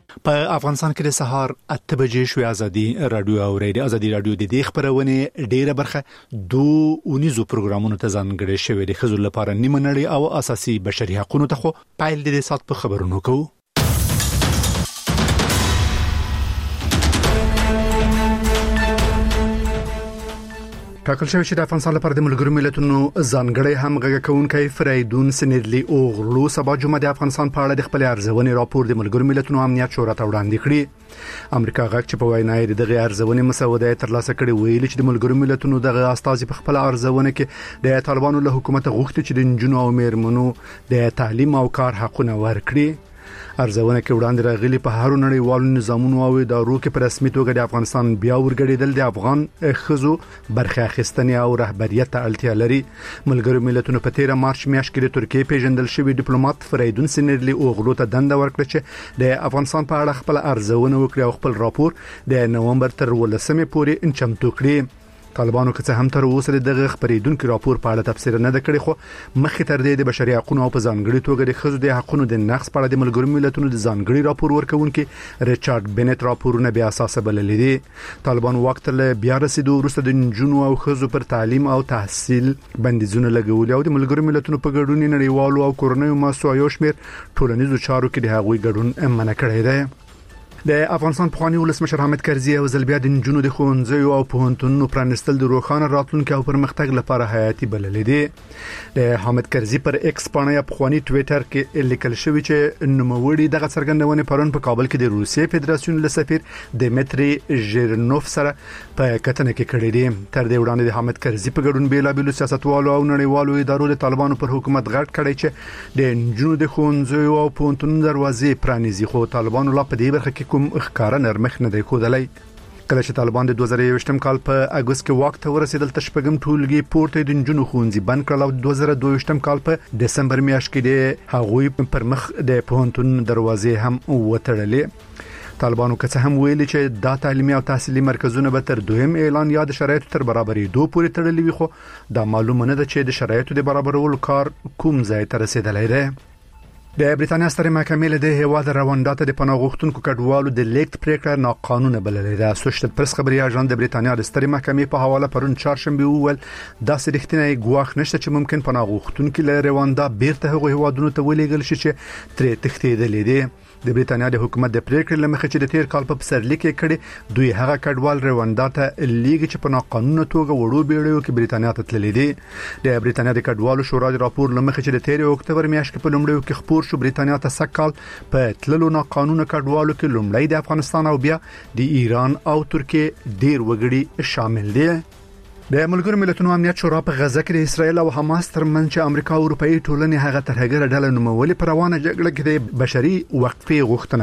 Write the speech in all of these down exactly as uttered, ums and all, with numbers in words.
په افغانستان کې د سهار اته بجې شوې ازادي رادیو او ریډیو ازادي رادیو د دې خبرونه ډیره برخه دوه اونیزو پروګرامونو ته ځانګړي شوی د خزو لپاره نیمه نړۍ او اساسي بشري حقوقو ته خو پایل د سات په خبرونو کوو. ټاکل شوی چې د افغانستان لپاره د ملګرو ملتونو ځانګړي همغږي کوونکی فریدون سنیدلی اوغلو سبا جمعه د افغانستان په اړه د خپل ارزونې راپور د ملګرو ملتونو امنیت شورا ته وړاندې کړی. امریکا غږ چې په وینا یې دغه ارزونې مسوده ترلاسه کړې ویل چې د ملګرو ملتونو دغه استازي په خپل ارزونه کې د طالبانو له حکومت غوښتي چې د جنونو او میرمنو د تعلیم او کار حقونه ورکړي. ارزونه کې وړاندې راغلي په هر نړیوالو نظامونو او ادارو کې په رسمي توګه د افغانستان بیا ورګړېدل د افغان خزو برخه اخیستنې او رهبریت ته اړتیا لري. ملګرو ملتونو په تیر مارچ میاشت کې د ترکیې پیژندل شوی ډیپلوماټ فریدون سنیدلی اوغلو ته دنده ورکړه چې د افغانستان په اړه خپل ارزونه وکړي او خپل راپور د نومبر تر ولسمې پورې چمتو کړي. طالبانو که څه هم تر اوسه دغه خبرېدونکو راپور په اړه تفسیر نه د کړی، خو مخکې تر دې د بشري حقوقو او په ځانګړي توګه د خزو د حقوقو د نقض په اړه د ملګرو ملتونو د ځانګړي راپور ورکونکي ریچارډ بنت راپورونه بیا اساس بللي دي. طالبان وخت له بیا رسیدو وروسته د جنونو او خزو پر تعلیم او تحصیل بندیزونه لګولي او د ملګرو ملتونو په ګډون نړیوالو او کورنیو مسایو شمیر ټولنیزو چارو کې د هغوی ګډون منع کړی دی. د افغانستان پخوانی ولسمشر حامد کرزي او زلبیا د جنونو د خوندزیو او پوهنتونونو پرانستل د روښانه راتلونکو او پرمختګ لپاره حیاتي بلل دي. د حامد کرزي پر ایکس باندې پخوانی ټوئیټر کې لیکل شوی چې نوموړي دغه څرګندونه پرون په کابل کې د روسیې فدراسیون له سفیر دمیتری ژیرنوف سره په کتنه کې کړې دي. تر دې وړاندې د حامد کرزي په ګډون بیلابیلو سیاستوالو او نړیوالو ادارو د طالبانو پر حکومت غږ کړی چې د جنونو د خوندزیو او پوهنتونونو دروازې پرانیزي، خو طالبانو لا په دې برخه کې کوم ښکارا نرمخ نه دی کودلای. کله چې طالبان د دوه زره یوولسم کال په اگست کې وخت ورسېدل تشپګم ټولګي پورته د جنونو خونځي بند کړل او دوه زره دوه کال په دسمبر میاشت کې د هغوی پر مخ د پوهنتون دروازې هم وتړلې. طالبانو که څه هم ویلي چې دا تعلیمي او تحصیلي مرکزونه به تر دویم اعلان یا د شرایطو تر برابرې دوه پورې تړلې وي، خو دا معلومه نه ده چې د شرایطو د برابرولو کار کوم ځای ته رسیدلی دی. د بریتانیا سترې محکمې له د هیواد رواندا ته د پناه غوښتونکو کډوالو د لیکت پریکړه ناقانونه بللې ده. اسوشیټډ پریس خبري اژانس د بریتانیا د سترې محکمې په حواله پرون چهارشنبه وویل دا سړښتنه ګواښ نشته چې ممکن پناه غوښتونکو له رواندا بیرته هغه هیوادونو ته ولېږل شي چې ترې تښتېدلې دي. د بریتانیا د حکومت د پریکړې لمخې چې د تیر کال په پسرلي کې کړي دوی هغه کډوال رواندا ته لیږي چې په ناقانونه توګه وړو بیړیو کې بریتانیا ته تللي دي. د بریتانیا د کډوالو شورا د راپور لمخې چې د تیر اکتوبر میاشت کې په لومړیو کې خبر شو بریتانیا ته سکهال په تللو ناقانونه کډوالو کې لومړی د افغانستان او بیا د ایران او ترکیه ډیر وګړي شامل دي. د ملګرو ملتونو امنیت شورا په غزه کې د اسرایل او حماس ترمنځ چې امریکا او اروپאי ټولنې هغه ترهګر ډله نومولې پر روانه جګړه کې د بشري وقفې غوښتنه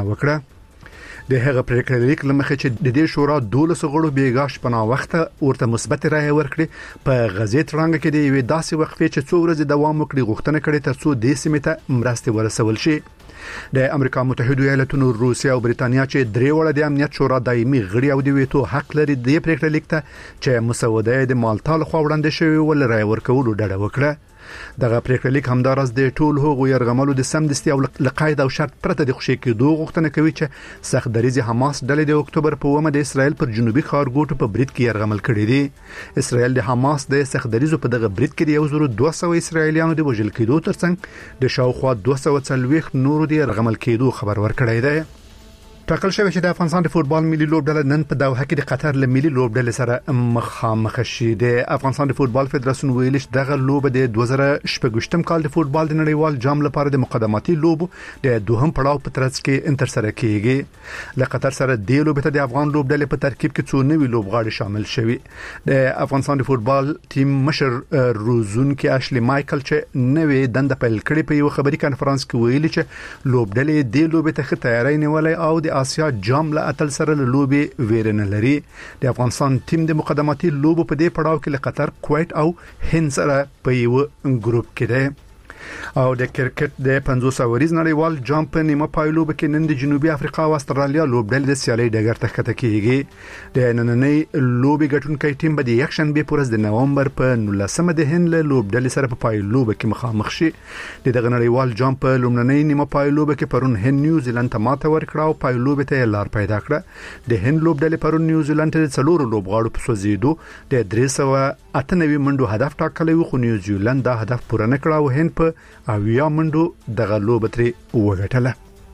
وکړه. د هغه پریکړه لیک لمخې چې د دې شورا دولس غړو بیګاش پناه وخت ورته مثبت رائے ورکړي په غزه ترنګ کې د یوې داسې وقفې چې څو ورځې دوام وکړي غوښتنه کړې ترڅو د سیمه ته مرستې ورسول شي. د امریکا متحده ایالاتونو، روسیا او بریتانیا چې درې وړه د امنیت شورا دایمي غړي او د ویټو حق لري د پریکړه لیک ته چې مسوده د مالټا لخوا وړاندې شوی ول رائے ورکولو ډډه وکړه. دغه پریکړه لیک همدارس د ټول هغو يرغملو د سمدستي او لقاید او شرط پرته د خوشي کېدو غوښتنه کوي چې سخت دریزي حماس ډلې د اکتوبر په ومه د اسرایل پر جنوبي ښارګوټو په برید کې يرغمل کړي دي. اسرایل د حماس د سخت دریزو په دغه برید کې د یو زرو دوه سوه اسرایلیانو د وژل کېدو ترڅنګ د شاوخوا دوه سوه څلوېښت نورو د يرغمل کېدو خبر ورکړی دی. ټاکل شوی چې د افغانستان د فوتبال ملي لوبډله نن په دوحه کې د قطر له ملي لوبډلې سره مخامخ شي. د افغانستان د فوتبال فدراسیون ویل چې دغه لوب د دوه زره شپږم کال د فوتبال د نړیوال جام لپاره د مقدماتي لوبو د دوهم پړاو په ترڅ کې انتر سره کیږي. له قطر سره د لوب ته د افغان لوبډلې په ترکیب کې څو نوي لوبغاړي شامل شوي. د افغانستان د فوتبال ټیم مشر روزون کې اشلی مایکل چې نوې دنده پیل کړې په یو خبري کانفرنس کې ویل چې لوبډلې د لوب ته ښه تیاری نیولې او د آسیا جام له اتل سره لوبي ویرنه لري. د افغانستان ټیم د مقدماتي لوبو په دې پړاو کې له قطر، کویت او هند سره په یو ګروپ کې دی. او د کرکټ د پنځوس اوریز نړیوال جام په نیمه پایلو کې نن د جنوبي افریقا او استرالیا لوبډلې د سیالي ډګر ته ښکته کیږي. د نننۍ لوبي ګټونکي ټیم به د یک شنبه پر ورځ د نومبر په نولسمه د هند له لوبډلې سره په پایلو کې مخامخ شي. د دغه نړیوال جام په لومړنۍ نیمه پایلو کې پرون هند نیوزیلند ته ماته ورکړه او پایلو ته لار پیدا کړه. د هند لوبډلې پرون نیوزیلند ته څلور لوبغاړو په سوزیدو د درې سوه اته نوي منډو هدف ټاکلی و، خو نیوزیلند دا هدف پوره نه کړ او هند په اویا منډو دغه لوبه ترې وګټله.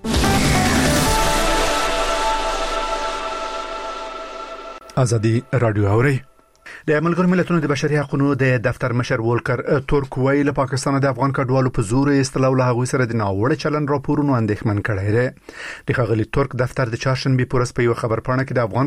ازادي رادیو اوري. د ملګرو ملتونو د بشري حقوقو د دفتر مشر وولکر تورک ویل پاکستان د افغان کډوالو په زور استلو له هغوی سره د ناوړه چلن راپورونو اندېښمن کړی دی. د خغلی تورک دفتر د چهارشنبه پر ورځ په یو خبرپاڼه کې د افغان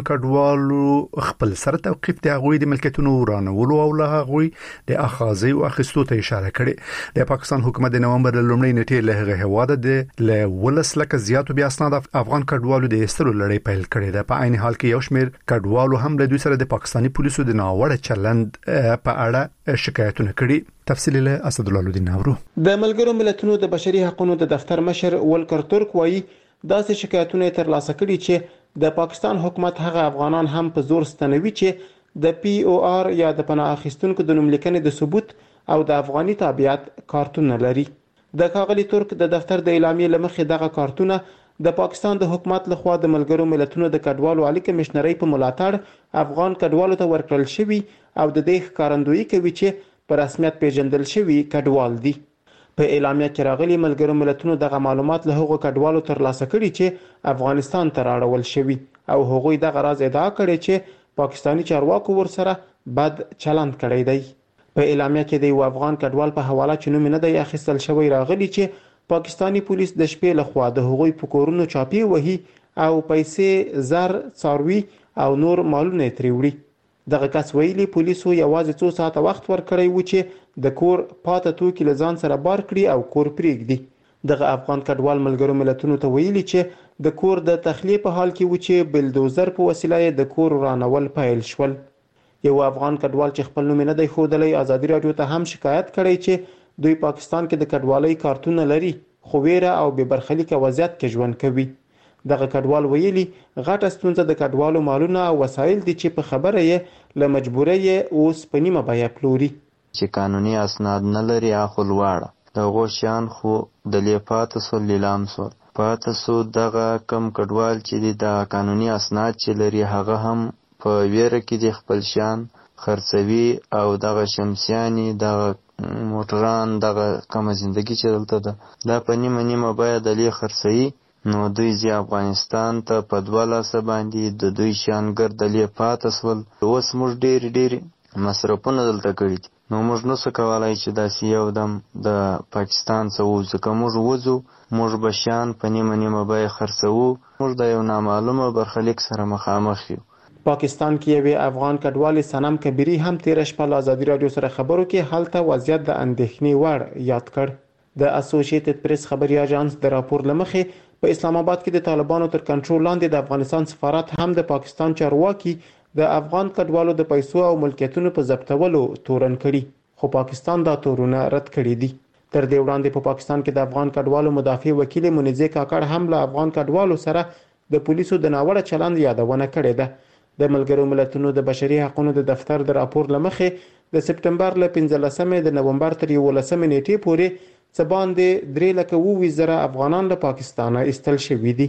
کډوالو خپل سره توقيف د هغوی د ملکیتونو ورانولو او له هغوی د اخاذي او اخیستو ته اشاره کړې. د پاکستان حکومت د نومبر لومړۍ نیټې له هغه هواده د ل ولس لکه زیاتو بیا اسناد افغان کډوالو د استلو لړۍ پیل کړې ده. په عین حال کې یو شمېر کډوالو هم له دوی سره د پاکستاني پولیسو د ناوړه چلند په اړه شکایتونه کړي. تفصیل له اسد الله الدین نورو. د ملګرو ملتونو د بشري حقوقو د دفتر مشر ولکر تورک وایي داسې شکایتونه تر لاسه کړي چې د پاکستان حکومت هغه افغانان هم په زور ستنوي چې د پی او آر یا د پناه اخیستونکو د نوملیکنې د ثبوت او د افغاني تابعیت کارتونه لري. د کاغلی تورک د دفتر د اعلامیې لمخې دغه کارتونه د پاکستان د حکومت لخوا د ملګرو ملتونو د کډوالو عالی کمشنرۍ په ملاتړ افغان کډوالو ته ورکړل شوی او د دې ښکارندویي کوي چې په رسمیت پیژندل شوی کډوال دي. په اعلامیه کې راغلي ملګرو ملتونو دغه معلومات له هغو کډوالو ترلاسه کړي چې افغانستان ته راړول شوی او هغوی دغه راز ادعا کړي چې پاکستاني چارواکو ورسره بد چلند کړی دی. په اعلامیه کې د یو افغان کډوال په حواله چې نوم نه دی اخیستل شوی راغلي چې پاکستانی پولیس د شپې لخوا د هغوی په کورونو چاپی وهي او پیسې زر څاروي او نور مالونه ترې وړي. دغه کس ویلي پولیسو یوازې څو ساعته وخت ورکړی و چې د کور پاته توکي له ځان سره بار کړي او کور پرېږدي. دغه افغان کډوال ملګرو ملتونو ته ویلي چې د کور د تخلیه په حال کې و چې بلدوزر په وسیله د کور رانول پیل شول. یو افغان کډوال چې خپل نوم نه دی ښودلی ازادي رادیو ته هم شکایت کړی چې دوی پاکستان کې د کډوالۍ کارتونه لري خو ویره او بې برخلیکه وضعیت کې ژوند کوي. دغه کډوال ویلي غټه ستونزه د کډوالو مالونه او وسایل دي چې په خبره یې له مجبورۍ اوس په نیمه بیه پلوري. چې قانوني اسناد نه لري اخو لواړه دغه شیان خو د لیپات سو لیلام سو پات سو دغه کم کډوال چې د قانوني اسناد چې لري هغه هم په ویره کې د خپل شیان خرڅوي او دغه شمسیانی دغه موټران دغه کومه زندگی چې دلته ده دا په نیمه نیمه بیه د لې خرڅوي. نو دوی ځي افغانستان ته په دوه لاسه باندې د دوی شیان ګرد لې پاته سول. اوس موږ ډېرې ډېرې مصرفونه دلته کړي دي نو موږ نسو کولی چې داسې یو دم د پاکستان څخه ووځو. که موږ وځو موږ به شیان په نیمه نیمه بیه خرڅوو. موږ د یو نامعلومه برخلیک سره مخامخ یو. پاکستان کې یو افغان کډوال سنم کبیری هم تیر شپه له ازادي رادیو سره خبرو کې حالت وضعیت د اندېښنې وړ یاد کړ. د اسوسییټډ پریس خبري اژانس د راپور لمخې په اسلام آباد کې د طالبانو تر کنټرول لاندې د افغانستان سفارت هم د پاکستان چارواکي د افغان کډوالو د پیسو او ملکیتونو په ضبطولو تورن کړي خو پاکستان دا تورونه رد کړي دي. تر دې وړاندې په پاکستان کې د افغان کډوالو مدافع وکیل منیزه کاکړ هم له افغان کډوالو سره د پولیسو د ناوړه چلند یادونه کړې ده. د ملګرو ملتونو د بشري حقوقو د دفتر د راپور لمخې د سپټمبر له پنځلسمې د نومبر تر یولسمې نیټې پورې څه باندې درې لکه اووه زره افغانان له پاکستانه ایستل شوي دي.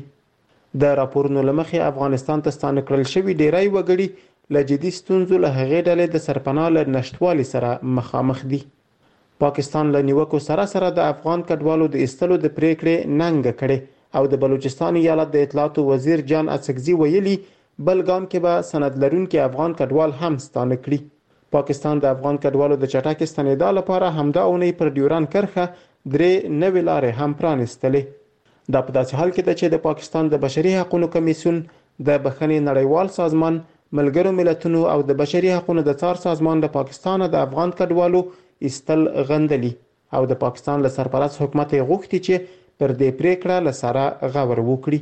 د راپورونو لمخې افغانستان ته ستانه کړل شوي ډیری وګړي له جدي ستونزو له هغې ډلې د سرپناه له نشټوالي سره مخامخ دي. پاکستان له نیوکو سره سره د افغان کډوالو د ایستلو د پریکړې ننګه کړې او د بلوچستان ایالت د اطلاعاتو وزیر جان اڅکزي ویلي بل ګام کې به سند لرونکي افغان کډوال هم ستانه کړي. پاکستان د افغان کډوالو د چټک ستنېدا لپاره همدا اونۍ پر ډیوران کرښه درې نوې لارې هم پرانستلې. دا په داسې حال کې ده چې د پاکستان د بشري حقوقو کمیسیون د بخښنې نړیوال سازمان ملګرو ملتونو او د بشري حقوقو د څار سازمان د پاکستان د افغان کډوالو ایستل غندلي او د پاکستان له سرپرست حکومت یې غوښتي چې پر دې پریکړه له سره غور وکړي.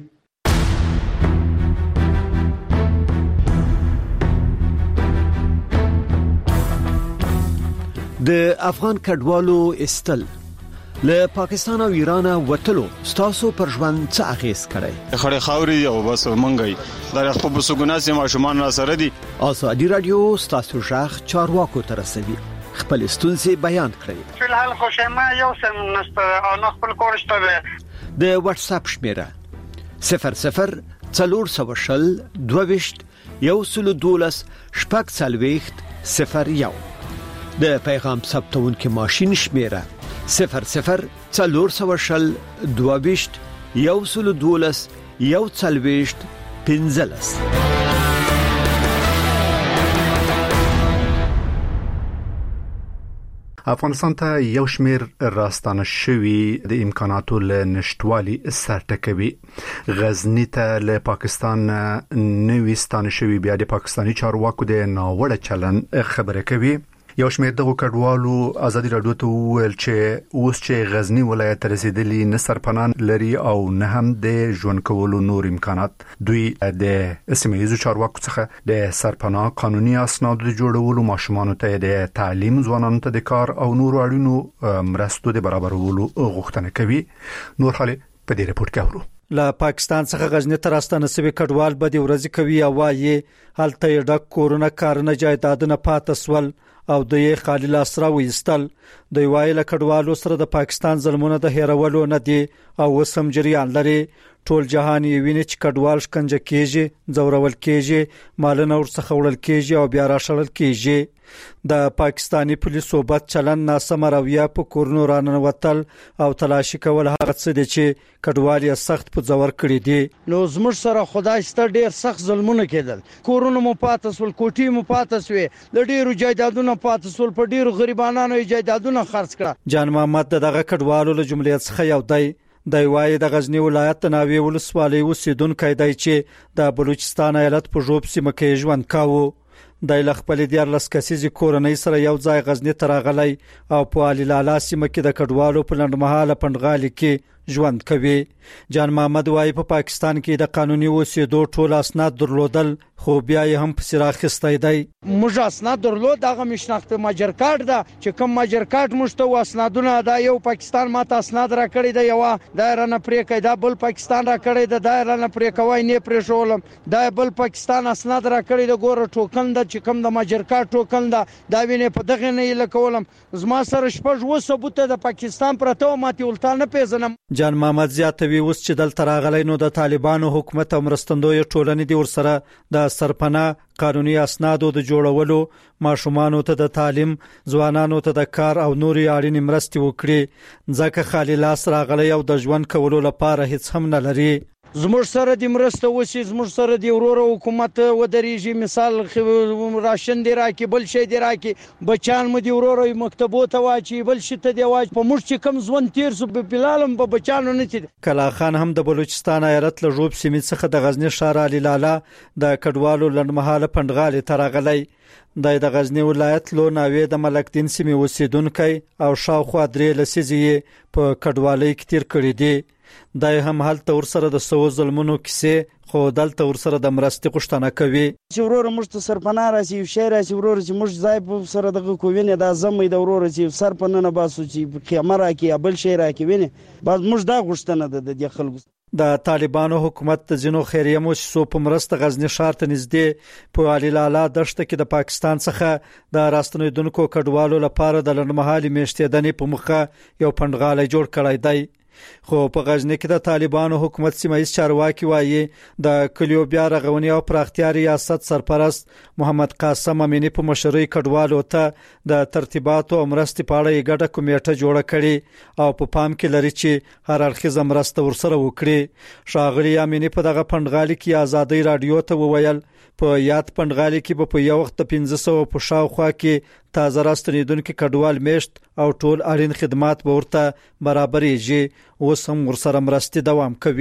د افغان کډوالو استل له پاکستان او ایران وتلو ستاسو پر ژوند څه اغیز کړي؟ خړې خاوري او بس منګي دا خپل بسګوناس ما شومان را سره دي. ازادي رادیو ستاسو ژغ چارواکو تر رسوي. خپل ستونزې بیان کړئ. فلحال خوشما یو سم نست او خپل کورشته د واتس اپ شمیره صفر صفر څلور سوه شل دوهویشت یو سلو دولس شپږ څلوېښت صفر یو. د پیغام ثبتونکو ماشین شمیره صفر صفر څلور سوه شل دوهویشت یو سلو دولس یو څلوېښت پنځلس. افغانستان ته یو شمیر راستانه شوی د امکاناتو له نشټوالي سرټکوي. غزنی ته له پاکستان نوې ستانه شوی بیا د پاکستانی چارواکو د ناوړه چلن خبره کوي. یو شمیر دغه کډوالو ازادي رادیو ته ویل چې اوس چې غزنی ولایت ته رسیدلی نه سرپنان لري او نه هم د ژوند کولو نور امکانات. دوی د سیمه‌ییزو چارواکو څخه د سرپناه قانوني اسناد د جوړولو، ماشومانو ته د تعلیم، ځوانانو ته د کار او نور اړینو مرستو د برابرولو غوښتنه کوي. نور حاله په دې رپورت کې اورو. له پاکستان څخه غزنی ته راستانه سوي کډوال به د ورځې کوي او وايي هلته یې ډک کورونه کارونه جایدادونه پاتسول او د یې خالي لاس راوېستل. دوی وايي له کډوالو سره د پاکستان ظلمونه د هیرولو نه دي او وسم جریان لري. ټول جهان یې ویني چې کډوال شکنجه کیږي، ځورول کیږي، مالونه ورڅخه وړل کیږي او بیا راشړل کیږي. د پاکستانی پولیسو بد چلن، ناسم رویه، په کورونو راننوتل او تلاشي کول هغه څه دي چې کډوال یې سخت په ځور کړی دي. نو زموږ سره خدای ستر ډیر سخت ظلمونه کېدل. کورونو مو پاتسول، کوټي مو پاتسوي، د ډیرو جایدادونو پاتسول، په ډیرو غریبانو جایدادونه خرڅ کړه. جان محمد دغه کډوالو له جملې څخه یو دی. د وای د غزنی ولایت د ناوی ولسوالۍ اوسیدونکو دی چې د بلوچستان ایالت په ژوب سیمه کې ژوند کاوه. د خپل دیار لس کسیزي کورنۍ سره یو ځای غزنی ته راغلی او په علي لالا سیمه کې د کډوالو په لنډمهاله پندغالي کې ژوند کوي. جان محمد وايي په پا پاکستان کې د قانوني اوسېدو ټول اسناد درلودل، خو بیا یې هم په سراغ خستای دی. موږ اسناد درلود، هغه مشناخت ماجر کارت ده چې کوم ماجر کارت مشته و اسنادونه دا یو پاکستان ماته اسناد را کړی دی، یو دایره نه پرې کړی دا بل پاکستان را کړی دی، دایره نه پرې کوي نه پرې شولم دا بل پاکستان اسناد را کړی دی. ګوره ټوکن ده چې کوم د ماجر کارت ټوکن ده دا وینې په دغه نه لکولم. زما سره شپږ و ثبوت د پاکستان پرته ماته ولتا نه پیژنم. جان محمد زیاتوي اوس چې دلته راغلی نو د طالبانو حکومت او مرستندوی ټولنې دی ورسره د سرپناه قانوني اسنادو د جوړولو، ماشومانو ته د تعلیم، ځوانانو ته د کار او نوري اړینې مرستې وکړي. ځکه خالي لاس راغلی او د ژوند کولو لپاره هیڅ هم نه لري. زموږ سره د مرسته وسی، زموږ سره د ورور حکومت ودرېږي، مثال راشن دی راکې، بل شي دی راکې، بچان مو دی ورور مکتبو ته واچي، بل شي ته دی واچي. په موږ چې کم ژوند تیر سو په بلالم په بچانو نه تي. کلا خان هم د بلوچستان ایالت له ژوب سیمې څخه د غزنی ښار علي لالا د کډوالو لنډمهاله پندغالي تراغلی. د غزنی ولایت لو ناوی د ملک دین سیمې اوسیدونکو او شاوخوا درې لسیزې په کډوالۍ کې تیر کړی دی. دای هم هلته ورسره د سو ظلمونو کیسه خو دلته ورسره د مرستې غوښتنه کوي. چې ورور موږ ته سرپناه راسي، شهر راسي، ورور چې موږ ځای په سره دغه کوینه د زمې د ورور چې سرپناه باسو چې کیمرا کې بل شهر کې ویني بعد موږ دا غوښتنه ده د خلکو. د طالبانو حکومت د جنو خیریه مؤسسو په مرسته غزنی ښار ته نږدې په علي لالا دشت کې د پاکستان څخه د راستنیدونکو کډوالو لپاره د لنډمهالي میشتېدنې په مخه یو پندغالی جوړ کړی دی. خو په غزنی کې د طالبانو حکومت سیمایي چارواکي وایي د کلیو بیا رغونې او پراختیا ریاست سرپرست محمد قاسم امینی په مشرۍ کډوالو ته د ترتیباتو او مرستې په اړه ګډه کمیټه جوړه کړي او په پام کې لري چې هر اړخیزه مرسته ورسره وکړي. ښاغلي امینی په دغه پندغالي کې ازادي رادیو ته وویل په یاد پندغالي کې په یو وخت پنځه سوه په شاوخوا کې تازه راستنیدونکو کډوال میشت او ټول اړین خدمات به ورته برابرېږي. اوس هم ورسره مرستې دوام کوي.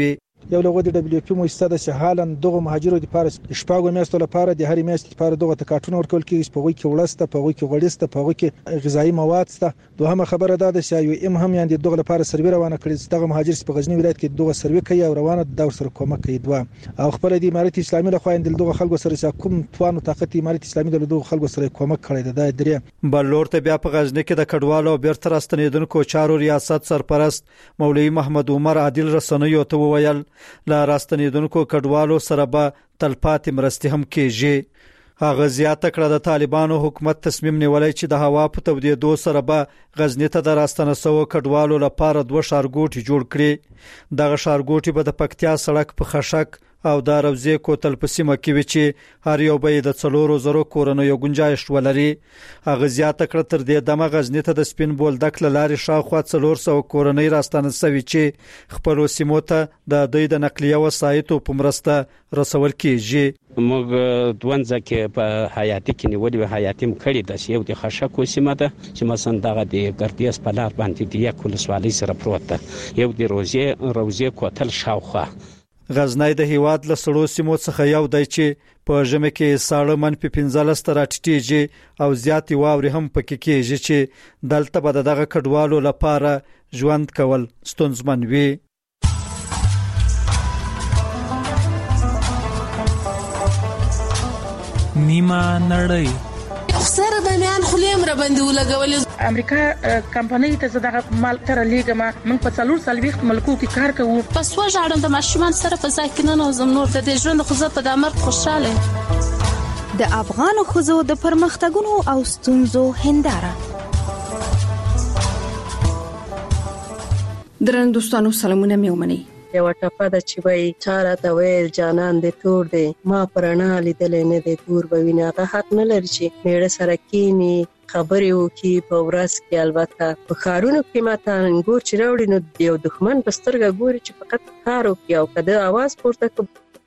یو لغه د دبليو پی مؤسسه د شهالن دغه مهاجرو د پاره شپږو میاشتو لپاره د هرې میاشتې لپاره دغه تکاټونه ورکول کیږي په وګړي کې ولسته په وګړي کې غړسته په وګړي کې غذایی مواد سته. دوهمه خبره ده چې یو ام هم یاندې دغه لپاره سروي روانه کړي دغه مهاجر په غزنی ولایت کې دغه سروي کوي او روانه د سره کومک کوي. دوه او خپل د امارت اسلامي له خوا د دغه خلکو سره کوم توان او طاقت امارت اسلامي د دغه خلکو سره کومک کړي ده. د درې بلور ته بیا په غزنی کې د کډوالو بیرته راستنیدونکو چارو ریاست سرپرست مولوی محمد عمر عادل رسنیو ته وویل لا راستنیدونکو کډوالو سره به تلپاتې مرستې هم کیږي. هغه زیاته کړه د طالبانو حکومت تصمیم نیولای چې د هوا په تودېدو سره به غزنی ته د راستنه سو کډوالو لپاره دوه ښارګوټي جوړ کړي. دغه ښارګوټي به د پکتیا سړک په خشک او د روزي کوتل په سیمه کې وي چې هر یو به د څلورو زرو کورنیو گنجائش ولري. هغه زیاته کړه تر دې دمه غزنی ته د سپین بولدک لارې شاوخوا څلور سوه کورنۍ راستنه سوي چې خپل سیمو ته د دوی د نقلیه وسایطو په مرسته رسول کیږي. موږ دونځه کې په حیاتي کې نیولې حیاتي مکړې د یو د خشکو سیمه ده چې مثلا دغه د ګردیس په لار باندې د یک ولسوالۍ سره پروت ده. یو د روزي روزي کوتل شاوخوا. غزنی د هیواد له سړو سیمو څخه یو دی چې په ژمي کې ساړه منفي پنځلس تر ټیټیږي او زیاتې واورې هم پکې کېږي چې دلته به دغه کډوالو لپاره ژوند کول ستونزمن وي. نیمه نړۍ سره د میان خلیم را باندې ولګولې. امریکا کمپنۍ ته زداغه مال تر لیګه ما موږ په څلور سلويخت ملکو کې کار کوو. پس وژاړم د ماشومان سره په ځای کې نه نوزم نور د ژوند خو زه په دمر خوشاله. د افغان خزو د پرمختګونو او ستونزو هنداره. درن دوستانو سلامونه میومني. یو ټپه د چې وای چاره ته ویل جانان دې تور دی ما پرانا لیدل نه دی تور به وینا ته حق نه لري چې میړه سره کینی خبرې وکي په ورځ کې. البته په کارونو کې ماته انګور چې راوړي نو یو دښمن په سترګه ګوري چې فقط کار وکي او کده आवाज پورته کوي.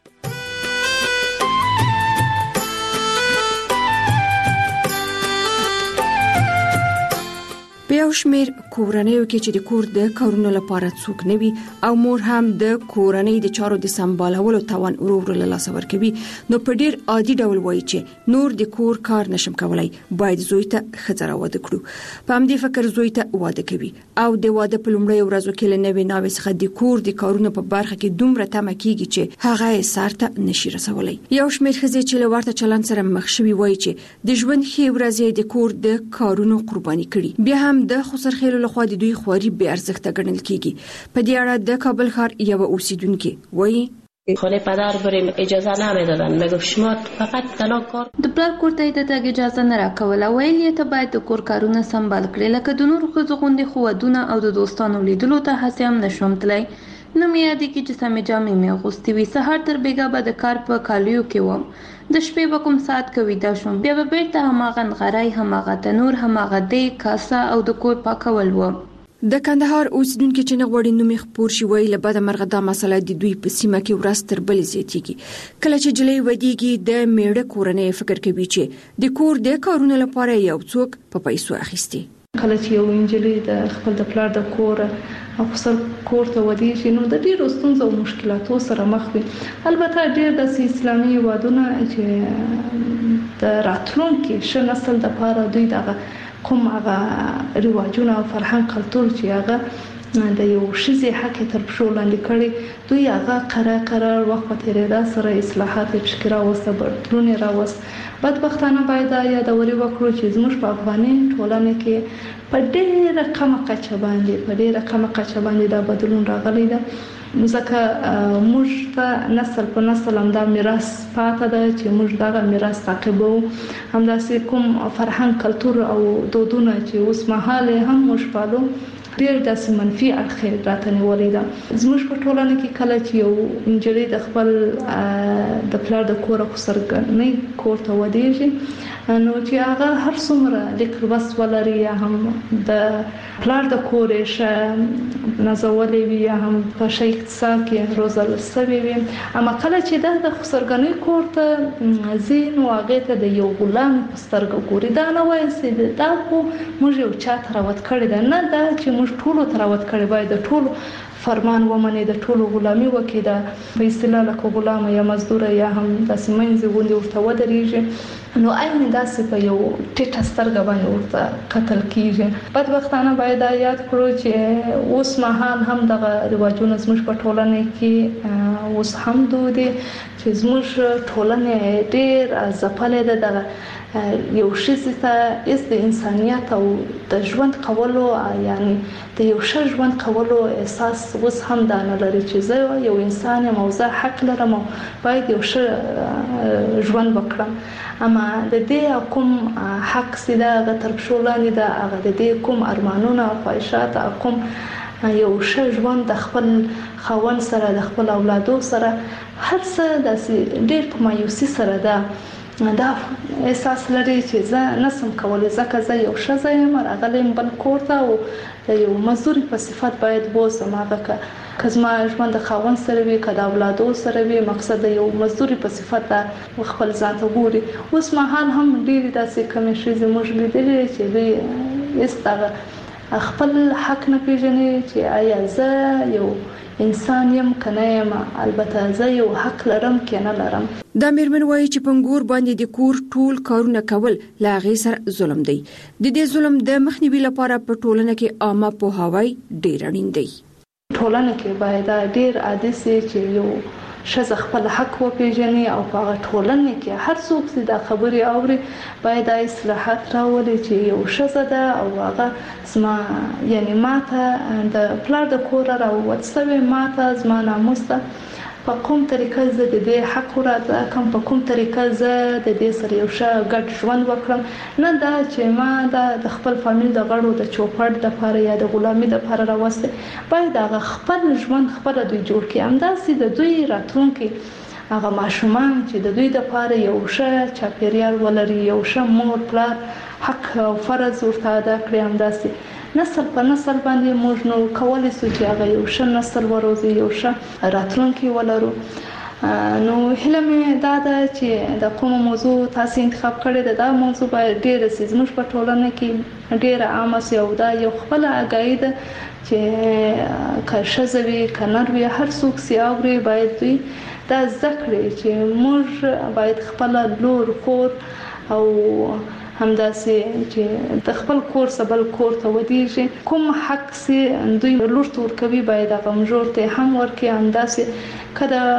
په یو شمېر کورنیو کې چې د کور د کارونو لپاره څوک نه وي او مور هم د کورنۍ د چارو د سمبالولو توان ورو ورو له لاسه ورکوي نو په ډیر عادي ډول وایي چې نور د کور کار نشم کولای باید زوی ته ښځه راواده کړو. په همدې فکر زوی ته واده کوي او د واده په لومړۍ ورځو کې له نوې ناوې څخه د کور د کارونو په برخه کې دومره تمه کیږي چې هغه یې سر ته نشي رسولی. یو شمېر ښځې چې له ورته چلند سره مخ شوي وایي چې د ژوند ښې ورځې د کور د کارونو قرباني کړي. بیا هم د خسرخیلو لخوا د دوی خواري به ارزښت ګڼل کیږي. په دې اړه د کابل ښار یو اوسیدونکو وایي خانه پدر بریم اجازه نمیدادن میگفت شما فقط تنها کار د پلار کور ته د تګ اجازه نه راکوله ویل یې ته باید د کور کارونه سمبال کړې لکه د نورو ښځو غوندې خو ودونه او د دوستانو لیدلو ته هسې هم نشوم تللی. نه مې یادېږي چې سمې جامې مې اغوستې وي. سهار تر بېګا به د کار په کالیو کې وم. د شپې به کوم ساعت کې ویده شوم بیا به بیرته هماغه نغری هماغه تنور هماغه دیګ کاسه او د کور پاکول و. د کندهار اوسیدونکو چې نه غوړي نومې خپور شي وی له بده مرغه دا مسله د دوی په سیمه کې ورځ تر بلې زیاتېږي. کله چې جلۍ ودیږي د میړه کورنۍ فکر کوي چې د کور د کارونو لپاره یو څوک په پیسو اخیستي. کله چې یو انجلۍ د خپل د پلار د کور او خپل کور ته ودیږي نو د ډیرو ستونزو او مشکلاتو سره مخ وي. البته ډیر د اسلامي وادونه چې د راتلونکي ش نسل د لپاره دوی دغه کوم هغه رواجونه او فرهنګ کلتور چې هغه د یو شذي حق تر پښو لاندې کړي دوی هغه قرار قرار وخت په تیریدا سره اصلاحات پکې راوسته بدلون راوست. بدبختانه باید یادوري وکړو چې زموږ په افغاني ټولنه کې په ډېره کمه کچه باندې په ډېره کمه کچه باندې دا بدلون راغلی ده. ځکه موږ ته نسل په نسل هم دا میراث پاتې ده چې موږ دغه میراث تعقیبو. همداسې کوم فرهنګ کلتور او دودونه چې اوس مهال هم موږ پالو ډېر داسې منفي اړخ راته نیولې ده. زموږ په ټولنه کې کله چې یو نجلۍ د خپل د پلار د کور او سرګنۍ کور ته ودیږي نو چې هغه هر څومره لیک بس ولري یا هم د پلار د کور شه نازولې وي یا هم په شي اقتصاد کې روزل سوي وي اما کله چې د سرګنۍ کور ته زین واغې ته د یو غلام پسترګ ګوري دا نه وایي چې دا خو موږ یو چا تراوت کړی ده نه دا چې موږ ټولو تراوت کړی باید ټولو فرمان ومني د ټولو غلامي وکړي د په اصطلاح لکه غلام یا مزدور یا هم د سیمنځ غوندي ورته ودرېږي نو اېنه داسې په یو ټیټه سترګه باندې ورته قتل کیږي. بدبختانه باید یاد کړو چې اوس مهال هم دغه رواجونه زموږ په ټولنه کې اوس هم دود دي چې زموږ ټولنه ډېر ځپلې ده. دغه یو شی ته اس د انسانيت او د ژوند کولو یعنی د یو ښه ژوند کولو احساس اوس هم دا نه لري چې زه یو انسان یم او زه حق لرم او باید یو ښه ژوند وکړم. اما د دې کوم حق سیده د تر پښو لاندې ده هغه د دې کوم ارمانونه او خواهشات کوم یو ښه ژوند د خپل خاوند سره د خپل اولادو سره هر څه د ډېر په مایوسي سره ده دا احساس لري چې زه نسم کولای ځکه زه یو ښځه یم راغلم بل کور ته او د یو مزدور په صفت باید بوزم هغه که زما ژوند د خاوند سره وي که د اولادو سره وي مقصد د یو مزدور په صفت خپل ځان ته ګوري. اوس مهال هم ډېرې داسې کمې ښځې موږ لیدلې چې دوی هېڅ خپل حق نه پیژني چې آیا زه یو انسان یم کنه یم البته زه یو حق لرم که نه لرم. دا میرمن وایي چې پنګور باندې د کور ټول کارونه کول لا غي سره ظلم دی. د دې ظلم د مخنیوي لپاره په ټولنه کې عامه پوهاوی ډیر اړین دی. ټولنه کې باید ډیر عادي سي چې یو ښځه خپل حق وپیژني او په هغه ټولنه کې هر څوک چې دا خبرې اوري باید اصلاحات راولي چې یو ښځه ده او هغه زما یعنی ماته د پلار د کور راووت سوی ماته زما ناموس ده په کوم طریقه زه د دې حق ورته کوم په کوم طریقه زه د دې سره یو ښه ګډ ژوند وکړم نه دا چې ما د خپل فامیل د غړو د چوپړ د لپاره یا د غلامي د لپاره راوسته باید هغه خپل ژوند خپل دوی جوړ کړي همداسې د دوی راتلونکي هغه ماشومان چې د دوی د لپاره یو ښه چاپیریال ولري یو ښه مور پلار حق او فرض ورته ادا کړي همداسې نسل په نسل باندې موږ نو کولای شو چې هغه یو ښه نسل وروزي یو ښه راتلونکي ولرو. نو هله مې دا ده چې د کوم موضوع تاسو انتخاب کړی ده دا موضوع باید ډېر سي زموږ په ټولنه کې ډېر عام سي او دا یو خپل اگاهي ده چې که ښځه وي که نر وي هر څوک سي اوري باید دوی دا زده کړي چې موږ باید خپل لور خور او همداسې چې د خپل کور سبل کور ته ودیږي کوم حق سي دوی لور تور کوي باید هغه مجور ته هم ورکي همداسې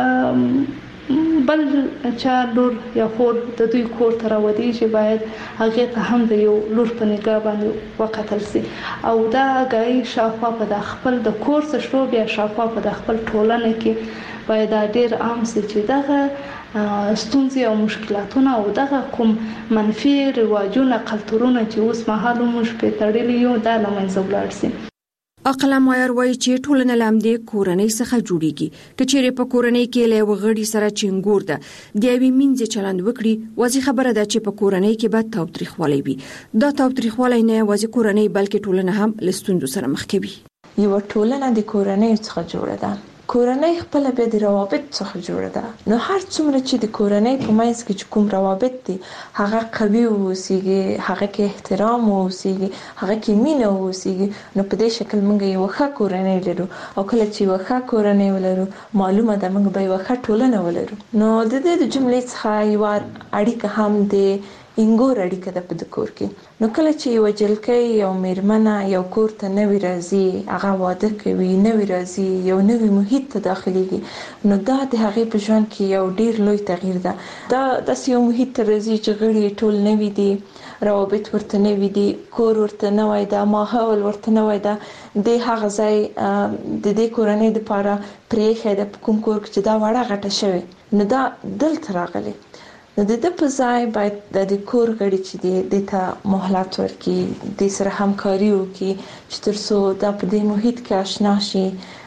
کله بل چا لور یا خور د دوی کور ته راودیږي باید هغه ته هم د یو لور په نگاه باندې وکتل سي او دا غي شافه په د خپل د کور څخه شو بیا شافه په د خپل ټولنه کې باید ډېر عام سي چې دغه ستونزې او مشکلاتونه او دغه کوم منفي رواجونه کلتورونه چې اوس مهال موږ په تړلې یو دا لمنځه ولاړ سي. اقلا مایر وایي چې ټولنه لامدې کورنۍ څخه جوړیږي کچېره په کورنۍ کې له وغړي سره چنګور ده د یوې منځ چلند وکړي وځي خبره ده چې په کورنۍ کې به تاوتریخوالی وي دا تاوتریخوالی نه وځي کورنۍ بلکې ټولنه هم لستوندو سره مخ کوي. یو ټولنه د کورنۍ څخه جوړه ده کورنۍ خپل به د روابط څخه جوړه ده نو هر څومره چې د کورنۍ په منځ کې کوم روابط دي هغه قوي اوسېږي هغه کې احترام اوسېږي هغه کې مینه اوسېږي نو په دې شکل موږ یو ښه کورنۍ لرو او کله چې یو ښه کورنۍ ولرو معلومه ده موږ به یو ښه ټولنه ولرو. نو د دې د جملې څخه یو اړیکه هم د انګور اړیکه ده په کور کې نو کله چې یو جلکې یو میرمنه یو کور ته نوی راځي هغه واده کوي نوی راځي یو نوی محیط ته داخليږي نو دا د هغه په ژوند کې یو ډیر لوی تغییر ده دا د یو محیط ته راځي چې غړي ټول نوی دي روابط ورته نوی دي کور ورته نوی ده ماحول ورته نوی ده د هغه ځای د دې کورنۍ لپاره پرېخه د کوم کور چې دا وړه غټه شوی نو دا دلته راغلي نو د دې په ځای باید د کور غړي چې د دې ته مهلت ورکړي د سره همکاري وکړي چې ترڅو دا په دې محیط کې آشنا شي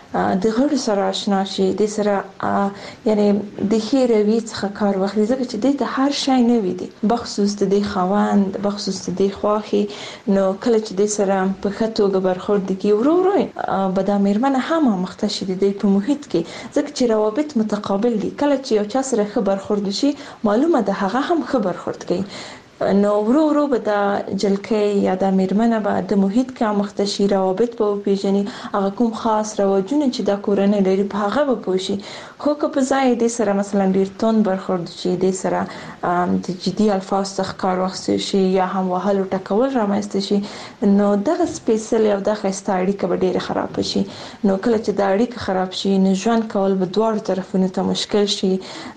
د غړو سره آشنا شي د سره یعنی د خیروي څخه کار واخلي ځکه چې د ته هر شی نه وي دي بخصوص د خوند بخصوص د خواخي نو کله چې د سره په خطوګه برخورد کی ورو ورو بد میرمنه هم مختشي دي په محیط کې ځکه چې روابط متقابل دي کله چې یو چا سره خبر خورد شي معلومه ده هغه هم خبر خورد کوي نو ورو ورو به د جلکې یا د میرمنه به د محیط کې مختشي روابط په پیژني هغه کوم خاص رواجونه چې د کورنۍ لري په هغه به پوښي خو که په ځای دې سره مثلا ډیر تون برخورد شي دې سره د جدي الفاظ څخه کار واخیستل شي یا هم وهلو ټکول رامنځته شي نو دغه سپیشل او د خسته اړیکه به ډیره خراب شي نو کله چې د اړیکه خراب شي نو ژوند کول به دواړو طرفونو ته مشکل شي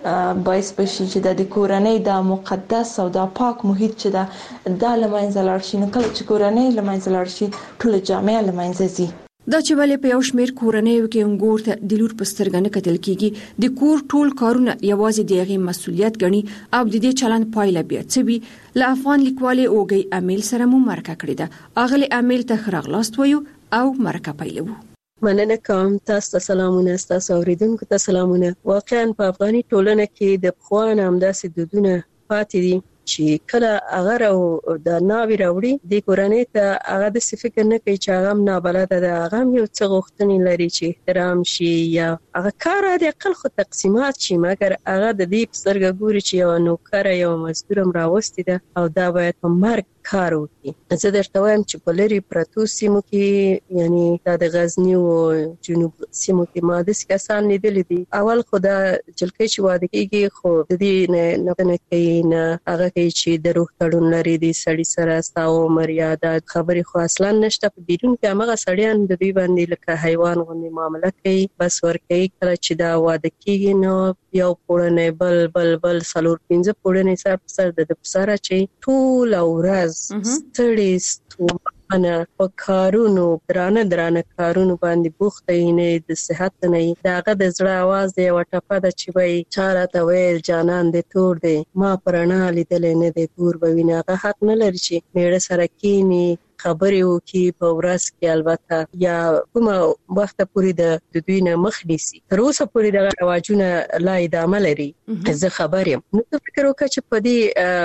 باعث بشي چې د کورنۍ د مقدس او د پاک محیط چې دا د لمنځه لاړ شي نو کله چې کورنۍ لمنځه لاړ شي ټول جامعه لمنځه ځي دا چې ولې په یو شمېر کورنیو کې انګور ته د لور په سترګه نه کتل کیږي د کور ټول کارونه یوازې د هغې مسؤلیت ګڼي او د دې چلند پایله بیا څه وي له افغان لیکوالې اوږۍ امیل سره مو مرکه کړې ده اغلې امیل ته ښه راغلاست وایو او مرکه پیلوو. مننه کوم تاسو ته سلامونه تاسو اوریدونکو ته سلامونه. واقعا په افغاني ټولنه کې د پخوان همداسې دودونه پاتې دي چې کله هغه او د ناوی راوړي د کورنۍ ته هغه د فکر نه کوي چې هغه نه بلد ده هغه یو څه غوښتنې لري چې احترام شي یا هغه کار د عقل خو تقسیمات شي مګر هغه د دې سترګې ګوري چې یو نوکر یو مزدور راوستي ده او دا باید په مرګ کار وکړي. زه درته وایم چې په لري پرتو سیمو کې یعنی د غزنی او جنوب سیمو کې ما د کسان لیدل دي اول خو دا جلکې چې واده کېږي خو د دې نه نه کوي نه هغه کوي چې د روح تړون لري د سړی سره ستاو مریاده خبرې خو اصلا نشته په بیرون کې هغه سړیان د دوی باندې لکه حیوان غوندي معامله کوي بس ورکوي کله چې دا واده کېږي نو یو پورنه بل بل بل سلور پنځه پورنه سره سره د بسره چې ټول اورز ستړي ستومانه په کارونو درانه درانه کارونو باندې بوخته نه د صحت نه داغه د زړه आवाज دی وټپه د چې وای چاره ته ویل جانان دې تور دی ما پرانا لیدل نه دی تور به ویناغه حق نه لري چې میړه سره کینی خبرې وکي په ورځ کې البته یا کومه وخت پورې د دوی نه مخ نیسي تر اوسه پورې د رواجونه لا ادامه لري. زه خبر یم نو فکر وکړه چې په